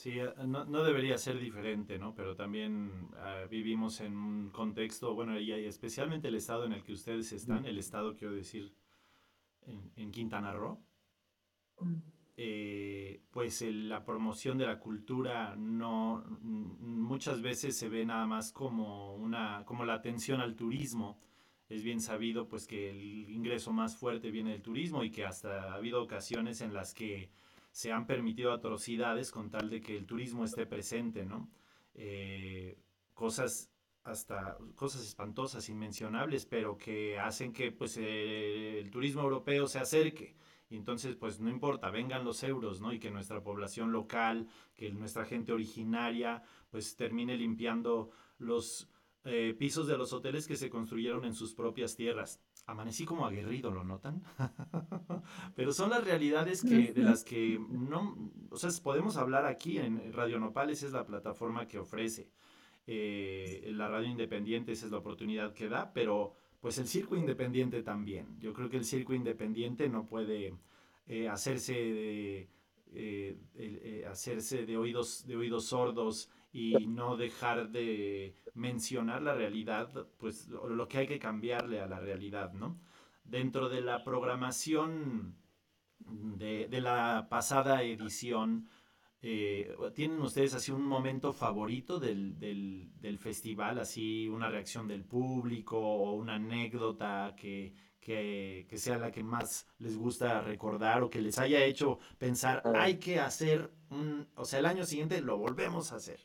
Sí, eh, no, no debería ser diferente, ¿no? Pero también ah, vivimos en un contexto, bueno, y, y especialmente el estado en el que ustedes están, el estado, quiero decir, en, en Quintana Roo, Mm. eh, pues el- la promoción de la cultura no m- muchas veces se ve nada más como una como la atención al turismo. Es bien sabido pues que el ingreso más fuerte viene del turismo y que hasta ha habido ocasiones en las que se han permitido atrocidades con tal de que el turismo esté presente, ¿no? Eh, cosas hasta cosas espantosas, inmencionables, pero que hacen que pues eh, el turismo europeo se acerque y entonces, pues no importa, vengan los euros, ¿no? Y que nuestra población local, que nuestra gente originaria, pues termine limpiando los eh, pisos de los hoteles que se construyeron en sus propias tierras. Amanecí como aguerrido, ¿lo notan? Pero son las realidades que, de las que no, o sea, podemos hablar aquí en Radio Nopal, esa es la plataforma que ofrece. Eh, la radio independiente, esa es la oportunidad que da, pero pues el circo independiente también. Yo creo que el circo independiente no puede eh, hacerse de, eh, eh, hacerse de oídos, de oídos sordos y no dejar de mencionar la realidad, pues lo que hay que cambiarle a la realidad, ¿no? Dentro de la programación de, de la pasada edición, eh, ¿tienen ustedes así un momento favorito del, del, del festival? Así una reacción del público o una anécdota que, que, que sea la que más les gusta recordar o que les haya hecho pensar, Ah, hay que hacer un, o sea, el año siguiente lo volvemos a hacer.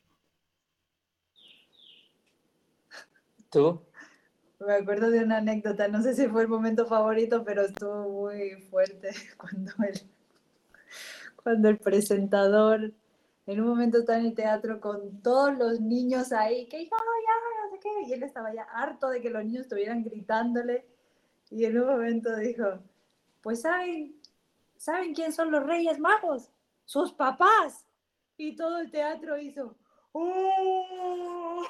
¿tú? Me acuerdo de una anécdota, no sé si fue el momento favorito, pero estuvo muy fuerte cuando el, cuando el presentador, en un momento está en el teatro con todos los niños ahí, que yo, ya, no sé qué, y él estaba ya harto de que los niños estuvieran gritándole, y en un momento dijo, pues saben, ¿saben quién son los Reyes Magos? Sus papás. Y todo el teatro hizo, ¡oh!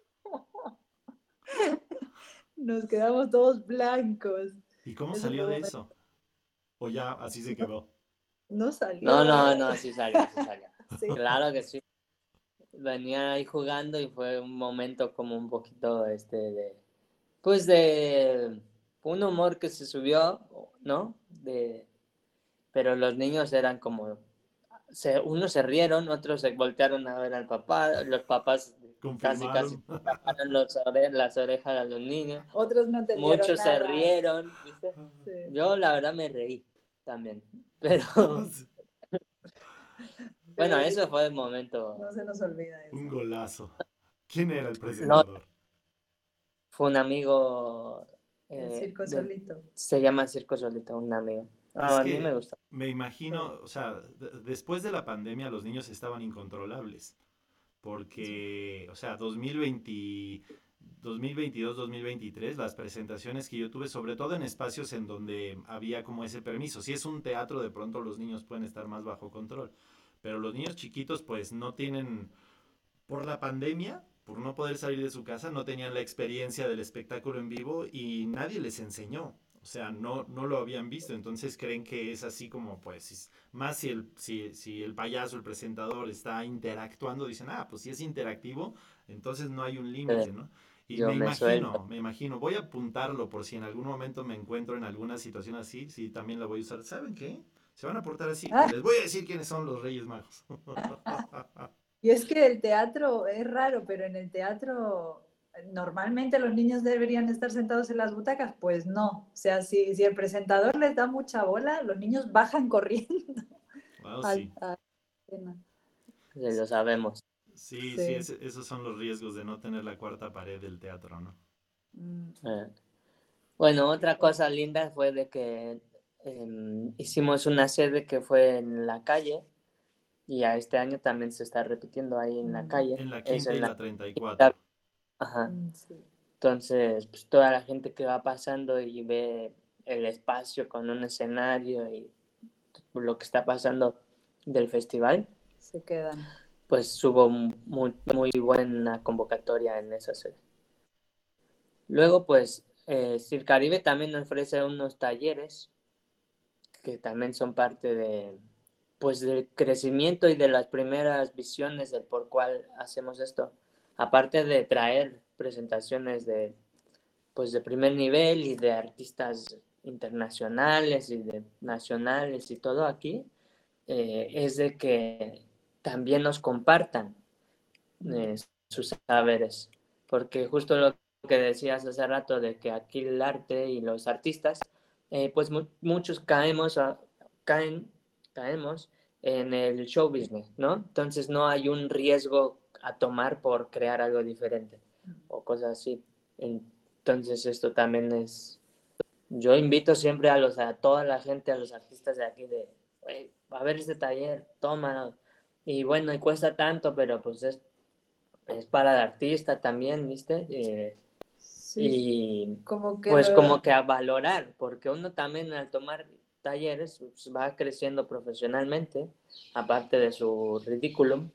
Nos quedamos todos blancos. ¿Y cómo Eso fue salió un de momento. eso? ¿O ya así se quedó? No No, no, salió. no, sí salió, sí salió. Sí. Claro que sí. Venía ahí jugando y fue un momento como un poquito este de, pues de un humor que se subió, ¿no? De, pero los niños eran como, se, unos se rieron, otros se voltearon a ver al papá, los papás casi, casi Confirmaron. taparon los ore- las orejas a los niños, Otros no entendieron muchos se nada. rieron, ¿viste? Sí. Yo la verdad me reí también, pero bueno, Pero eso fue el no momento. se nos olvida Un eso. golazo. ¿Quién era el No, presentador? fue un amigo, El eh, circo de- solito. se llama Circo Solito, un amigo. Es Ah, a mí me que gusta. me imagino, o sea, d- después de la pandemia los niños estaban incontrolables, porque, o sea, dos mil veinte, dos mil veintidós, dos mil veintitrés, las presentaciones que yo tuve, sobre todo en espacios en donde había como ese permiso. Si es un teatro, de pronto los niños pueden estar más bajo control, pero los niños chiquitos pues no tienen, por la pandemia, por no poder salir de su casa, no tenían la experiencia del espectáculo en vivo y nadie les enseñó. O sea, no, no lo habían visto, entonces creen que es así como, pues, más si el, si, si el payaso, el presentador está interactuando, dicen, ah, pues si es interactivo, entonces no hay un Eh, límite, ¿no? Y yo me me suelto. imagino, me imagino, voy a apuntarlo por si en algún momento me encuentro en alguna situación así, si también la voy a usar. ¿Saben qué? Se van a portar así, Ah, pues les voy a decir quiénes son los Reyes Magos. y es que el teatro es raro, pero en el teatro normalmente los niños deberían estar sentados en las butacas. Pues no. O sea, si, si el presentador les da mucha bola, los niños bajan corriendo Wow, al- sí. a la escena. Se lo sabemos. Sí, sí, Sí. ese- esos son los riesgos de no tener la cuarta pared del teatro, ¿no? Mm. Eh, Bueno, otra cosa linda fue de que em, hicimos una sede que fue en la calle y a este año también se está repitiendo ahí en la Mm. calle. En la Es quinta y en la la treinta y cuatro. Ajá. Mm, sí. Entonces, pues toda la gente que va pasando y ve el espacio con un escenario y lo que está pasando del festival, Se quedan. pues hubo muy, muy buena convocatoria en esa sede. Luego, pues, eh, Circaribe también ofrece unos talleres que también son parte de, pues del crecimiento y de las primeras visiones del por cuál hacemos esto. Aparte de traer presentaciones de, pues de primer nivel y de artistas internacionales y de nacionales y todo aquí, eh, es de que también nos compartan eh, sus saberes, porque justo lo que decías hace rato de que aquí el arte y los artistas, eh, pues mu- muchos caemos, a- caen, caemos en el show business, ¿no? Entonces no hay un riesgo a tomar por crear algo diferente o cosas así. Entonces esto también es, yo invito siempre a los, a toda la gente, a los artistas de aquí de, "Güey, va a haber este taller, tómalo". Y bueno, y cuesta tanto, pero pues es es para el artista también, ¿viste? Eh, Sí, y como que pues lo, como que a valorar, porque uno también al tomar talleres pues, va creciendo profesionalmente, aparte de su ridículum,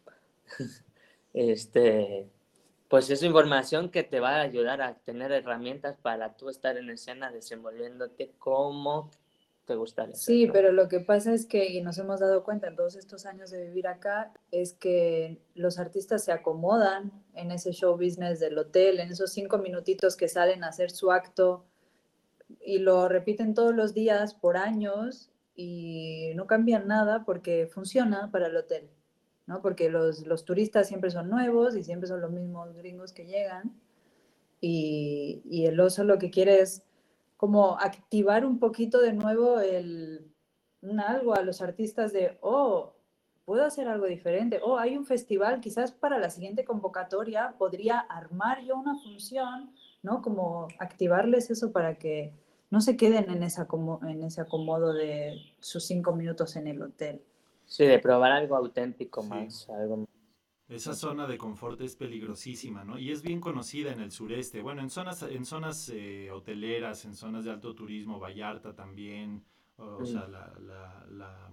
este, pues es información que te va a ayudar a tener herramientas para tú estar en escena desenvolviéndote como te gustaría hacer, sí, ¿no? pero lo que pasa es que, y nos hemos dado cuenta en todos estos años de vivir acá, es que los artistas se acomodan en ese show business del hotel, en esos cinco minutitos que salen a hacer su acto y lo repiten todos los días por años y no cambian nada porque funciona para el hotel, ¿no? Porque los, los turistas siempre son nuevos y siempre son los mismos gringos que llegan y, y el oso lo que quiere es como activar un poquito de nuevo el, un algo a los artistas de, oh, puedo hacer algo diferente, oh, hay un festival, quizás para la siguiente convocatoria podría armar yo una función, ¿no? Como activarles eso para que no se queden en, esa, en ese acomodo de sus cinco minutos en el hotel. Sí, de probar algo auténtico Sí. más, algo Esa zona de confort es peligrosísima, ¿no? Y es bien conocida en el sureste. Bueno, en zonas, en zonas eh, hoteleras, en zonas de alto turismo, Vallarta también, o, o mm, sea, la, la, la,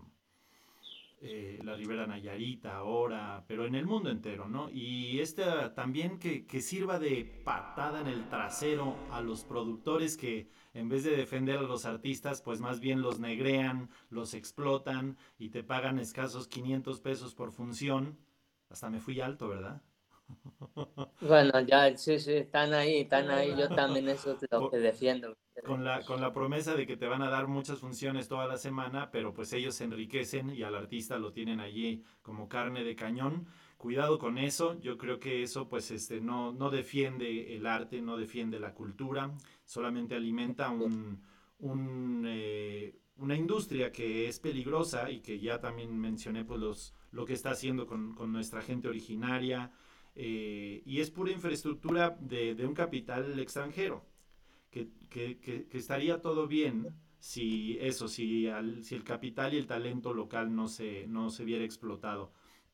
eh, la Ribera Nayarita ahora, pero en el mundo entero, ¿no? Y esta también que, que sirva de patada en el trasero a los productores que en vez de defender a los artistas, pues más bien los negrean, los explotan y te pagan escasos quinientos pesos por función. Hasta me fui alto, ¿verdad? bueno, ya, sí, sí, están ahí, están ahí. Yo también eso es lo que Por- defiendo. con la, con la promesa de que te van a dar muchas funciones toda la semana, pero pues ellos se enriquecen y al artista lo tienen allí como carne de cañón. Cuidado con eso, yo creo que eso pues este, no, no defiende el arte, no defiende la cultura, solamente alimenta un, un, eh, una industria que es peligrosa y que ya también mencioné pues los, lo que está haciendo con, con nuestra gente originaria, eh, y es pura infraestructura de, de un capital extranjero que, que, que, que estaría todo bien si eso, si, al, si el capital y el talento local no se, no se viera explotado.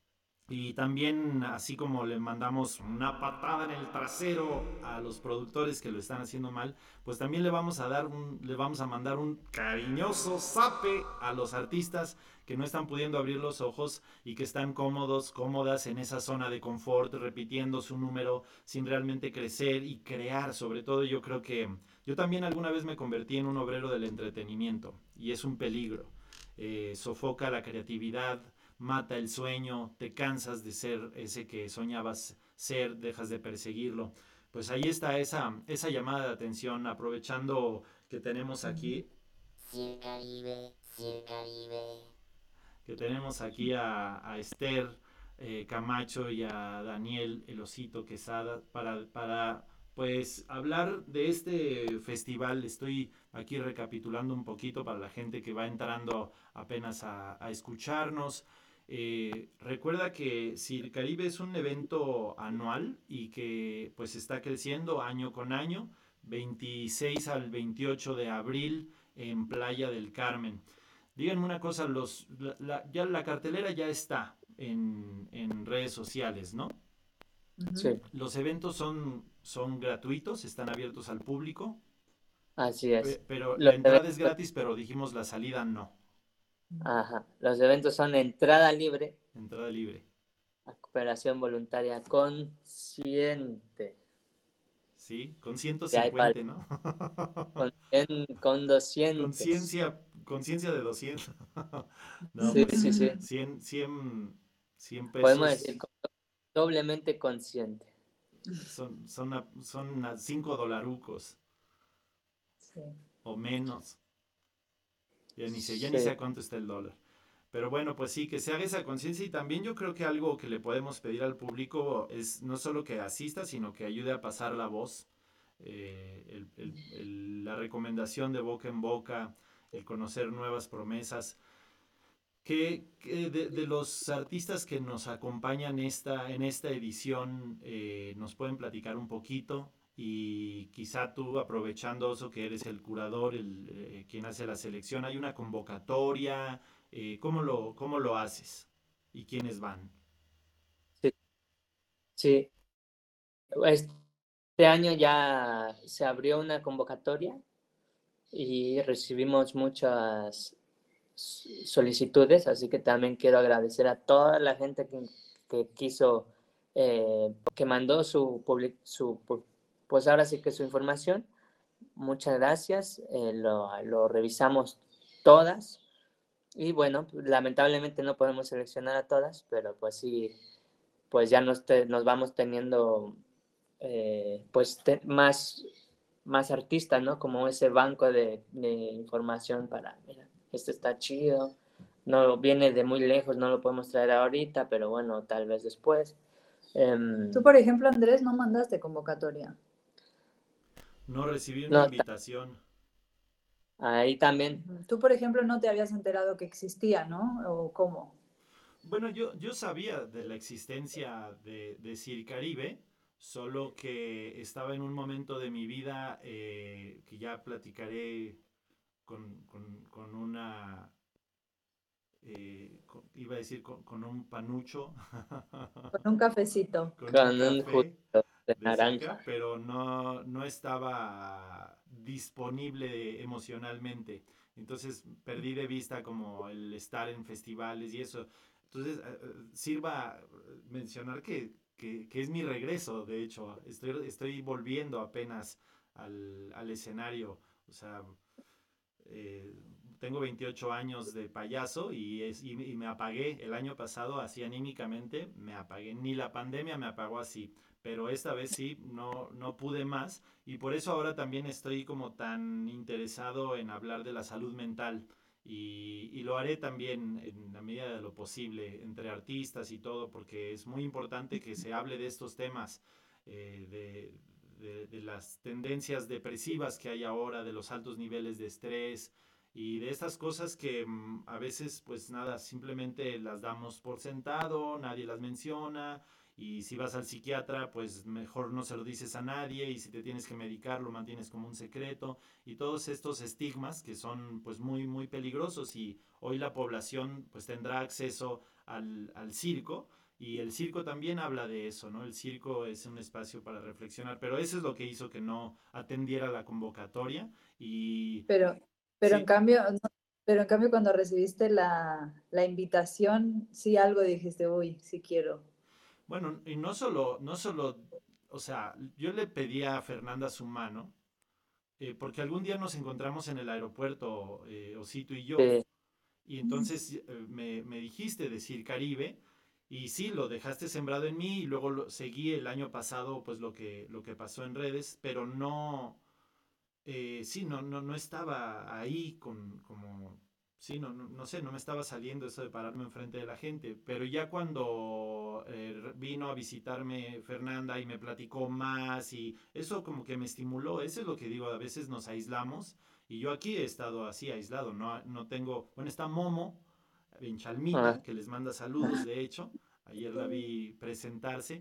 Y también, así como le mandamos una patada en el trasero a los productores que lo están haciendo mal, pues también le vamos a dar un, le vamos a mandar un cariñoso zape a los artistas que no están pudiendo abrir los ojos y que están cómodos, cómodas en esa zona de confort, repitiendo su número sin realmente crecer y crear. Sobre todo, yo creo que yo también alguna vez me convertí en un obrero del entretenimiento y es un peligro. Eh, sofoca la creatividad, mata el sueño, te cansas de ser ese que soñabas ser, dejas de perseguirlo. Pues ahí está esa, esa llamada de atención, aprovechando que tenemos aquí, Circaribe, Circaribe. que tenemos aquí a, a Esther eh, Camacho y a Daniel El Osito Quesada para, para pues hablar de este festival. Estoy aquí recapitulando un poquito para la gente que va entrando apenas a, a escucharnos. Eh, recuerda que Circaribe es un evento anual y que pues está creciendo año con año, veintiséis al veintiocho de abril en Playa del Carmen. Díganme una cosa, los, la, la, ya la cartelera ya está en, en redes sociales, ¿no? Sí, Los eventos son, son gratuitos, están abiertos al público, así es. pero la Los entrada es eventos, gratis, pero dijimos la salida no, ajá, los eventos son entrada libre, entrada libre. cooperación voluntaria consciente. ¿Sí? Con Que hay para ciento cincuenta, ¿no? con, cien, con doscientos. Conciencia conciencia de doscientos. No, Sí, pues sí, sí. cien, cien, cien Podemos pesos decir doblemente consciente. son, son, a- son a cinco dolarucos Sí. o menos. Ya ni sé, ya ni sé Sí, a cuánto está el dólar. Pero bueno, pues sí, que se haga esa conciencia y también yo creo que algo que le podemos pedir al público es no solo que asista, sino que ayude a pasar la voz. Eh, el- el- el- la recomendación de boca en boca, el conocer nuevas promesas. Que, que de, de los artistas que nos acompañan esta, en esta edición eh, nos pueden platicar un poquito y quizá tú aprovechando eso que eres el curador, el, eh, quien hace la selección, hay una convocatoria, eh, ¿cómo lo, cómo lo haces? ¿Y quiénes van? sí, sí. Este año ya se abrió una convocatoria y recibimos muchas solicitudes, así que también quiero agradecer a toda la gente que, que quiso, eh, que mandó su, public, su, pues ahora sí que su información. Muchas gracias, eh, lo, lo revisamos todas y bueno, lamentablemente no podemos seleccionar a todas, pero pues sí, pues ya nos, te, nos vamos teniendo eh, pues te, más, más artistas, ¿no? Como ese banco de, de información para, mira, esto está chido, no viene de muy lejos, no lo podemos traer ahorita, pero bueno, tal vez después. Tú, Um, por ejemplo, Andrés, no mandaste convocatoria. No recibí una no, invitación. ahí también, Ujú. Tú, por ejemplo, no te habías enterado que existía, ¿no? ¿O cómo? Bueno, yo, yo sabía de la existencia de, de Sir Caribe, solo que estaba en un momento de mi vida eh, que ya platicaré con, con, con una, eh, con- iba a decir con, con un panucho, Con un cafecito. con un con un café jugo de de cerca, naranja. pero no, no estaba disponible emocionalmente. Entonces perdí de vista como el estar en festivales y eso. Entonces, eh, eh, sirva mencionar que, que, que es mi regreso, de hecho. Estoy, estoy volviendo apenas al, al escenario. O sea, eh, tengo veintiocho años de payaso y, es, y, y me apagué el año pasado así anímicamente, me apagué. Ni la pandemia me apagó así, pero esta vez sí, no, no pude más y por eso ahora también estoy como tan interesado en hablar de la salud mental y, y lo haré también en la medida de lo posible entre artistas y todo porque es muy importante que se hable de estos temas, eh, de, de, de, las tendencias depresivas que hay ahora, de los altos niveles de estrés y de estas cosas que mmm, a veces pues nada, simplemente las damos por sentado, nadie las menciona y si vas al psiquiatra pues mejor no se lo dices a nadie y si te tienes que medicar lo mantienes como un secreto y todos estos estigmas que son pues muy muy peligrosos y hoy la población pues tendrá acceso al, al circo y el circo también habla de eso, ¿no? El circo es un espacio para reflexionar, pero eso es lo que hizo que no atendiera la convocatoria y Pero, pero en sí, cambio, no- pero en cambio cuando recibiste la, la invitación, sí algo dijiste, uy, sí quiero. bueno, y no solo, no solo, o sea, yo le pedí a Fernanda su mano, eh, porque algún día nos encontramos en el aeropuerto, eh, Osito y yo, Sí, y entonces eh, me, me dijiste decir Caribe, y sí, lo dejaste sembrado en mí, y luego lo, seguí el año pasado, pues lo que, lo que pasó en redes, pero no, eh, sí, no, no, no estaba ahí con, como, sí, no, no, no sé, no me estaba saliendo eso de pararme enfrente de la gente, pero ya cuando eh, vino a visitarme Fernanda y me platicó más y eso como que me estimuló, eso es lo que digo, a veces nos aislamos y yo aquí he estado así aislado, no, no tengo, bueno, está Momo en ah, Chalmita, que les manda saludos, de hecho, ayer la vi presentarse.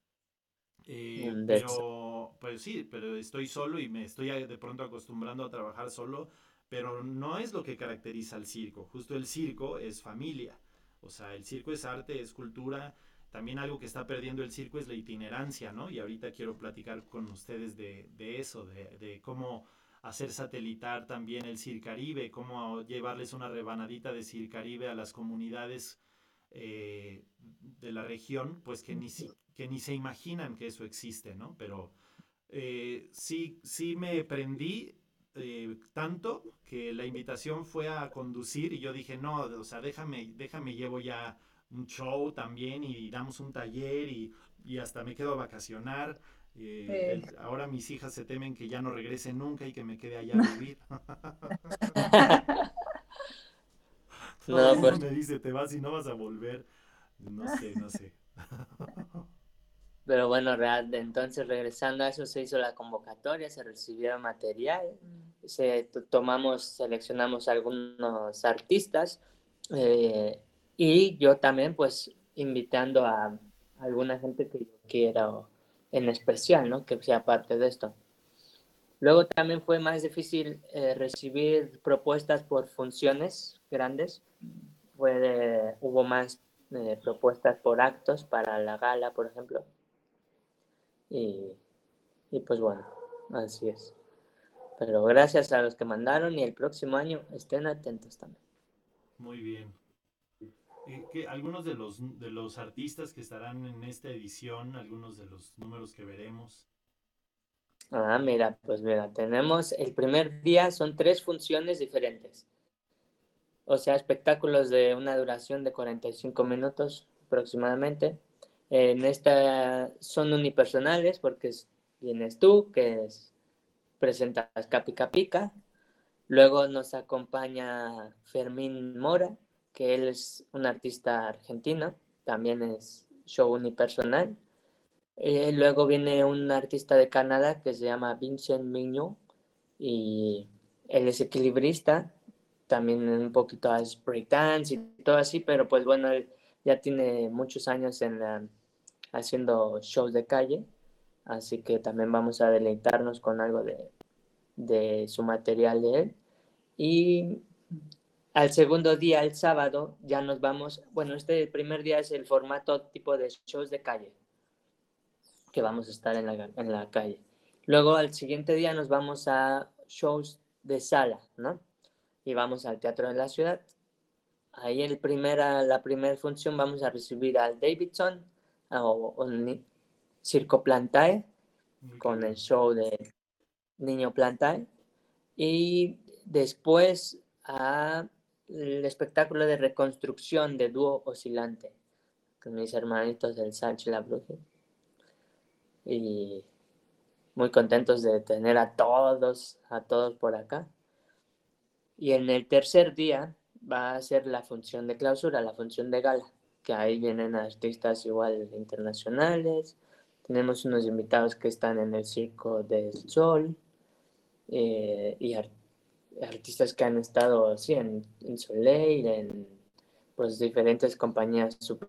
Eh, un beso. pero, pues sí, pero estoy solo y me estoy de pronto acostumbrando a trabajar solo, pero no es lo que caracteriza al circo. Justo el circo es familia. O sea, el circo es arte, es cultura. También algo que está perdiendo el circo es la itinerancia, ¿no? Y ahorita quiero platicar con ustedes de, de eso, de, de cómo hacer satelitar también el Circaribe, cómo llevarles una rebanadita de Circaribe a las comunidades eh, de la región, pues que ni, si, que ni se imaginan que eso existe, ¿no? Pero eh, sí, sí me prendí, eh, tanto que la invitación fue a conducir y yo dije, no, o sea, déjame, déjame, llevo ya un show también y damos un taller y, y hasta me quedo a vacacionar. Eh, Eh, el- ahora mis hijas se temen que ya no regrese nunca y que me quede allá a vivir. Todo el No, mundo pues, me dice, te vas y no vas a volver. No sé, no sé. pero bueno, real, entonces regresando a eso se hizo la convocatoria, se recibió material, mm, se to- tomamos, seleccionamos algunos artistas eh, y yo también pues invitando a alguna gente que yo quiera o- en especial, ¿no? Que sea parte de esto. Luego también fue más difícil eh, recibir propuestas por funciones grandes. Fue de- hubo más eh, propuestas por actos para la gala, por ejemplo. Y, y pues bueno, así es. Pero gracias a los que mandaron y el próximo año estén atentos también. Muy bien. Eh, ¿qué- algunos de los, de los artistas que estarán en esta edición, algunos de los números que veremos? Ah, mira, pues mira, tenemos el primer día, son tres funciones diferentes. O sea, espectáculos de una duración de cuarenta y cinco minutos aproximadamente. En esta son unipersonales porque es- vienes tú, que es, presentas Capica Pica. Luego nos acompaña Fermín Mora, que él es un artista argentino, también es show unipersonal. Eh, luego viene un artista de Canadá que se llama Vincent Mignon y él es equilibrista, también un poquito a breakdance y todo así, pero pues bueno, él ya tiene muchos años en la, haciendo shows de calle, así que también vamos a deleitarnos con algo de, de su material de él. Y al segundo día, el sábado, ya nos vamos, bueno, este primer día es el formato tipo de shows de calle, que vamos a estar en la, en la calle. Luego al siguiente día nos vamos a shows de sala, ¿no? Y vamos al Teatro de la Ciudad. Ahí el primera, la primera función vamos a recibir al Davidson o, o Circo Plantae Muy con el bien. show de Niño Plantae. Y después a el espectáculo de reconstrucción de dúo oscilante con mis hermanitos del Sánchez y la Bruja. Y muy contentos de tener a todos, a todos por acá. Y en el tercer día va a ser la función de clausura, la función de gala, que ahí vienen artistas igual internacionales. Tenemos unos invitados que están en el Circo del Sol eh, y art artistas que han estado sí, en, en Soleil, en pues, diferentes compañías súper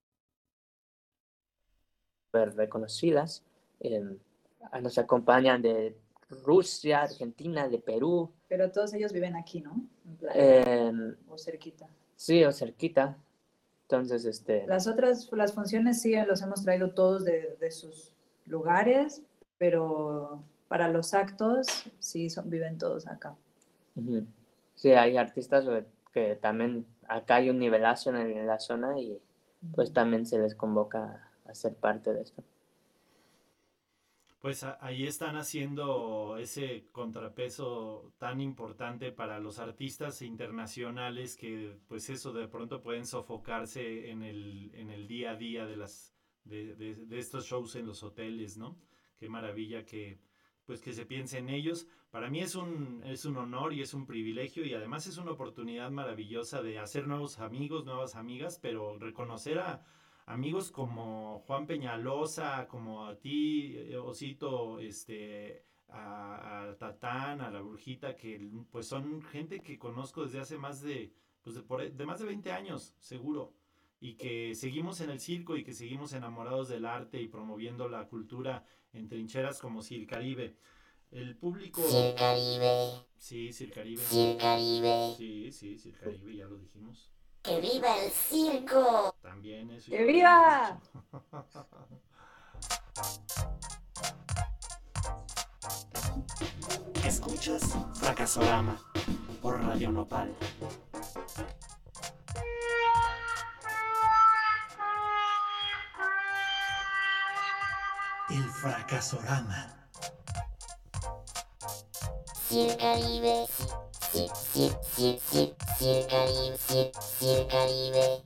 reconocidas. Eh, nos acompañan de Rusia, Argentina, de Perú. pero todos ellos viven aquí, ¿no? En Playa. Eh, O cerquita. sí, o cerquita. Entonces, este... Las otras, las funciones sí los hemos traído todos de, de sus lugares, pero para los actos sí son, viven todos acá. Uh-huh. Sí, hay artistas que también acá hay un nivelazo en, en la zona y pues también se les convoca a ser parte de esto. Pues a- ahí están haciendo ese contrapeso tan importante para los artistas internacionales que pues eso de pronto pueden sofocarse en el, en el día a día de las de, de- de estos shows en los hoteles, ¿no? Qué maravilla que pues que se piense en ellos. Para mí es un, es un honor y es un privilegio y además es una oportunidad maravillosa de hacer nuevos amigos, nuevas amigas, pero reconocer a amigos como Juan Peñalosa, como a ti, eh, Osito, este, a, a Tatán, a la Brujita, que pues son gente que conozco desde hace más de, pues de, por, de más de veinte años, seguro, y que seguimos en el circo y que seguimos enamorados del arte y promoviendo la cultura en trincheras como Circaribe. El público... Circaribe, Sí, Circaribe. Circaribe, Sí, sí, Circaribe, ya lo dijimos. que viva el circo. También eso. ¡Que ya lo viva! habíamos dicho. Escuchas Fracasorama por Radio Nopal. El Fracasorama. Circaribe, Cir, Cir, Cir, Cir, Circaribe, Cir, Circaribe.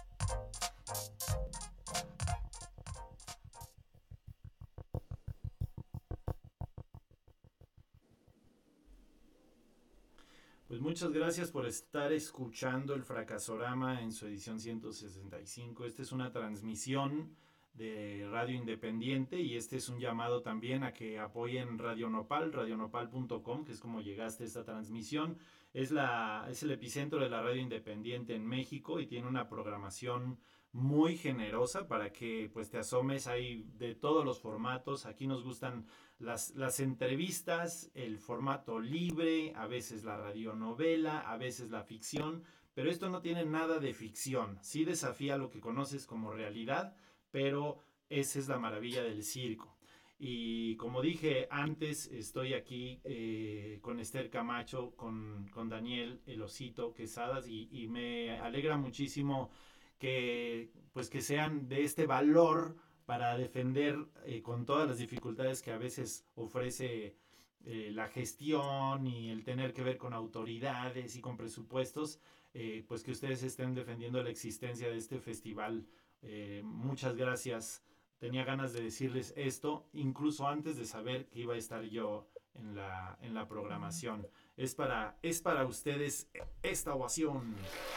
Pues muchas gracias por estar escuchando el Fracasorama en su edición ciento sesenta y cinco. Esta es una transmisión de Radio Independiente y este es un llamado también a que apoyen Radio Nopal, radio nopal punto com, que es como llegaste a esta transmisión. Es, la, es el epicentro de la radio independiente en México y tiene una programación muy generosa para que pues te asomes. Hay de todos los formatos. Aquí nos gustan las, las entrevistas, el formato libre, a veces la radionovela, a veces la ficción, pero esto no tiene nada de ficción. Sí desafía lo que conoces como realidad, pero esa es la maravilla del circo. Y como dije antes, estoy aquí eh, con Esther Camacho, con, con Daniel El Osito Quesadas, y, y me alegra muchísimo que, pues, que sean de este valor para defender eh, con todas las dificultades que a veces ofrece eh, la gestión y el tener que ver con autoridades y con presupuestos, eh, pues que ustedes estén defendiendo la existencia de este festival. Eh, muchas gracias. Tenía ganas de decirles esto, incluso antes de saber que iba a estar yo en la, en la programación. Es para, es para ustedes esta ovación.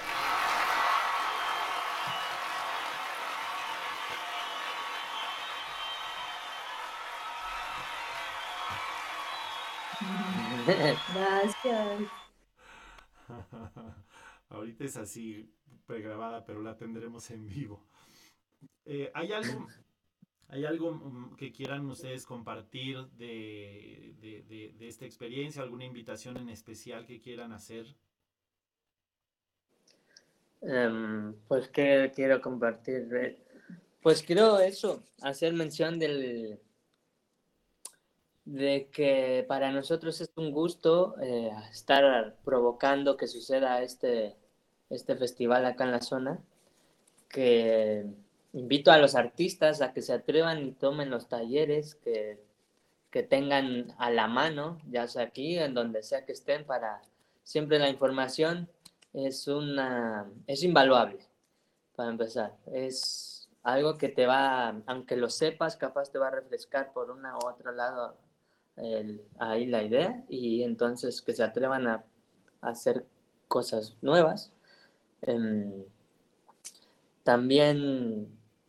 Gracias. Ahorita es así pregrabada, pero la tendremos en vivo. Eh, ¿hay algo, hay algo mm, que quieran ustedes compartir de, de, de, de esta experiencia? ¿Alguna invitación en especial que quieran hacer? Um, pues, ¿qué quiero compartir? Pues quiero eso, hacer mención del, de que para nosotros es un gusto eh, estar provocando que suceda este, este festival acá en la zona, que invito a los artistas a que se atrevan y tomen los talleres que, que tengan a la mano, ya sea aquí, en donde sea que estén, para siempre la información es, una, es invaluable, para empezar. Es algo que te va, aunque lo sepas, capaz te va a refrescar por una u otro lado el, ahí la idea, y entonces que se atrevan a, a hacer cosas nuevas. Um, también,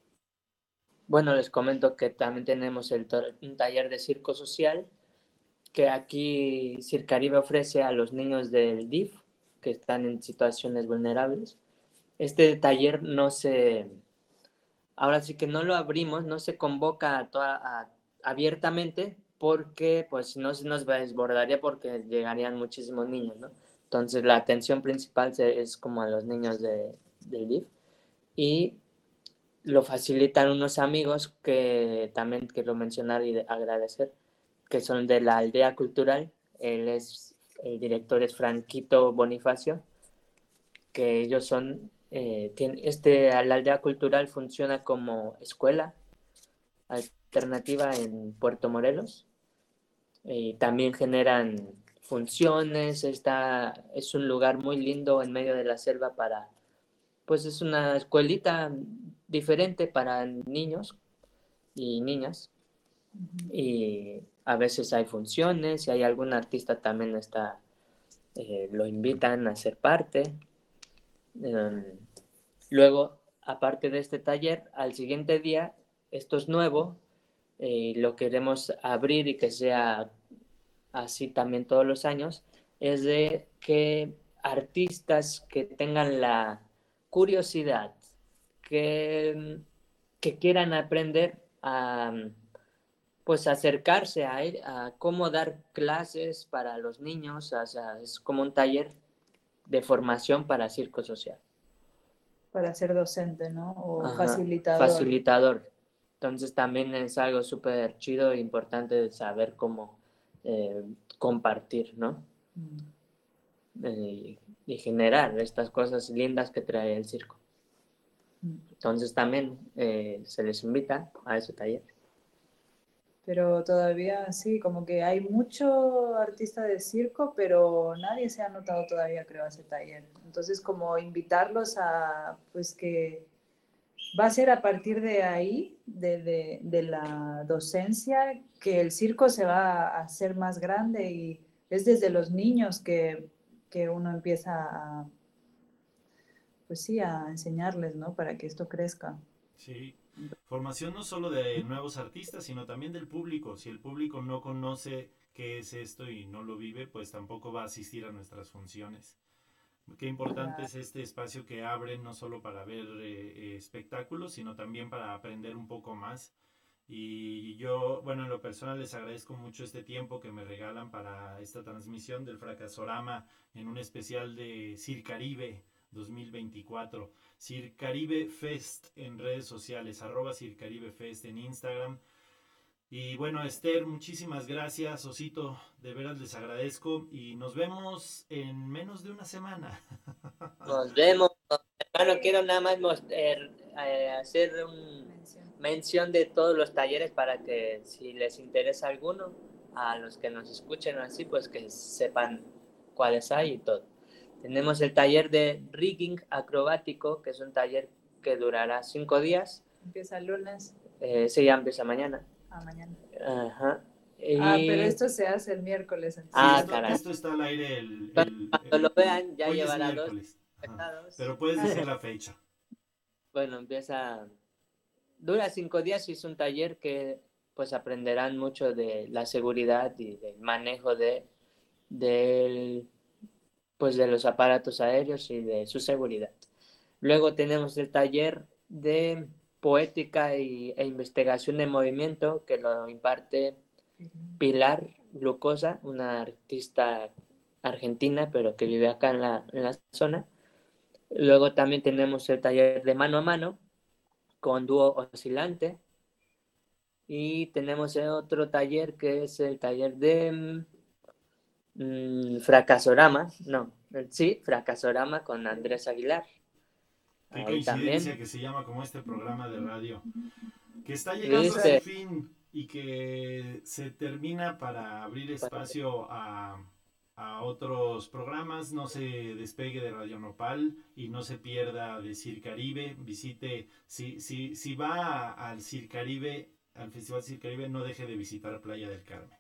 bueno, les comento que también tenemos el, un taller de circo social que aquí Circaribe ofrece a los niños del D I F que están en situaciones vulnerables. Este taller no se, ahora sí que no lo abrimos, no se convoca a toda, a, abiertamente, porque pues no se nos desbordaría, porque llegarían muchísimos niños, ¿no? Entonces la atención principal es como a los niños de, del D I F, y lo facilitan unos amigos que también quiero mencionar y agradecer, que son de la Aldea Cultural. Él es, el director es Franquito Bonifacio, que ellos son, eh, tiene, este, la Aldea Cultural funciona como escuela alternativa en Puerto Morelos, y también generan funciones. Está, es un lugar muy lindo en medio de la selva para, pues es una escuelita diferente para niños y niñas, y a veces hay funciones, y hay algún artista también está, eh, lo invitan a ser parte. Um, luego, aparte de este taller, al siguiente día, esto es nuevo, eh, lo queremos abrir y que sea así también todos los años, es de que artistas que tengan la curiosidad, que, que quieran aprender a, pues, acercarse a, a cómo dar clases para los niños. O sea, es como un taller de formación para circo social. Para ser docente, ¿no? O Ajá, facilitador. Facilitador. Entonces también es algo súper chido e importante de saber cómo eh, compartir, ¿no? Mm. Eh, y generar estas cosas lindas que trae el circo. Mm. Entonces también eh, se les invita a ese taller. Pero todavía sí, como que hay mucho artista de circo, pero nadie se ha anotado todavía, creo, a ese taller. Entonces, como invitarlos a, pues que va a ser a partir de ahí, de, de, de la docencia, que el circo se va a hacer más grande y es desde los niños que, que uno empieza a, pues sí, a enseñarles, ¿no? Para que esto crezca. Sí, formación no solo de nuevos artistas, sino también del público. Si el público no conoce qué es esto y no lo vive, pues tampoco va a asistir a nuestras funciones. Qué importante es este espacio que abren no solo para ver eh, eh, espectáculos, sino también para aprender un poco más. Y yo, bueno, en lo personal les agradezco mucho este tiempo que me regalan para esta transmisión del Fracasorama en un especial de Circaribe dos mil veinticuatro. Circaribe Fest en redes sociales, arroba Circaribe Fest en Instagram. Y bueno, Esther, muchísimas gracias, Osito, de veras les agradezco y nos vemos en menos de una semana. Nos vemos. Hermano, quiero nada más mostrar, eh, hacer una mención de todos los talleres para que si les interesa alguno, a los que nos escuchen así, pues que sepan cuáles hay y todo. Tenemos el taller de rigging acrobático, que es un taller que durará cinco días. Empieza el lunes. Eh, sí, ya empieza mañana. Ah, mañana. Ajá. Y... Ah, pero esto se hace el miércoles. Sí, Ah, esto, caray. esto está al aire el... el- Cuando lo vean, ya hoy es llevará dos miércoles. Ajá. pecados. Pero puedes decir la fecha. Bueno, empieza... Dura cinco días y es un taller que pues aprenderán mucho de la seguridad y del manejo de, del, pues, de los aparatos aéreos y de su seguridad. Luego tenemos el taller de poética y, e investigación de movimiento que lo imparte Pilar Glucosa, una artista argentina pero que vive acá en la, en la zona. Luego también tenemos el taller de mano a mano con dúo oscilante y tenemos otro taller que es el taller de mmm, Fracasorama, no, sí, Fracasorama con Andrés Aguilar. Qué Ahí coincidencia también. que se llama como este programa de radio. Que está llegando a ¿Viste? su fin y que se termina para abrir espacio a, a otros programas. No se despegue de Radio Nopal y no se pierda de Circaribe. Visite, si, si, si va a- al Circaribe, al Festival Circaribe, no deje de visitar Playa del Carmen.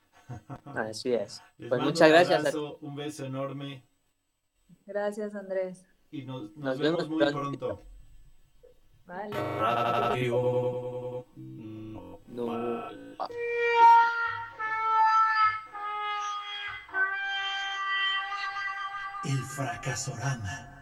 Así es. Les Pues mando muchas un gracias. abrazo, un beso enorme Gracias, Andrés. y nos, nos, Nos vemos, vemos muy pronto. pronto. Vale. Radio No. Nopal. El Fracasorama.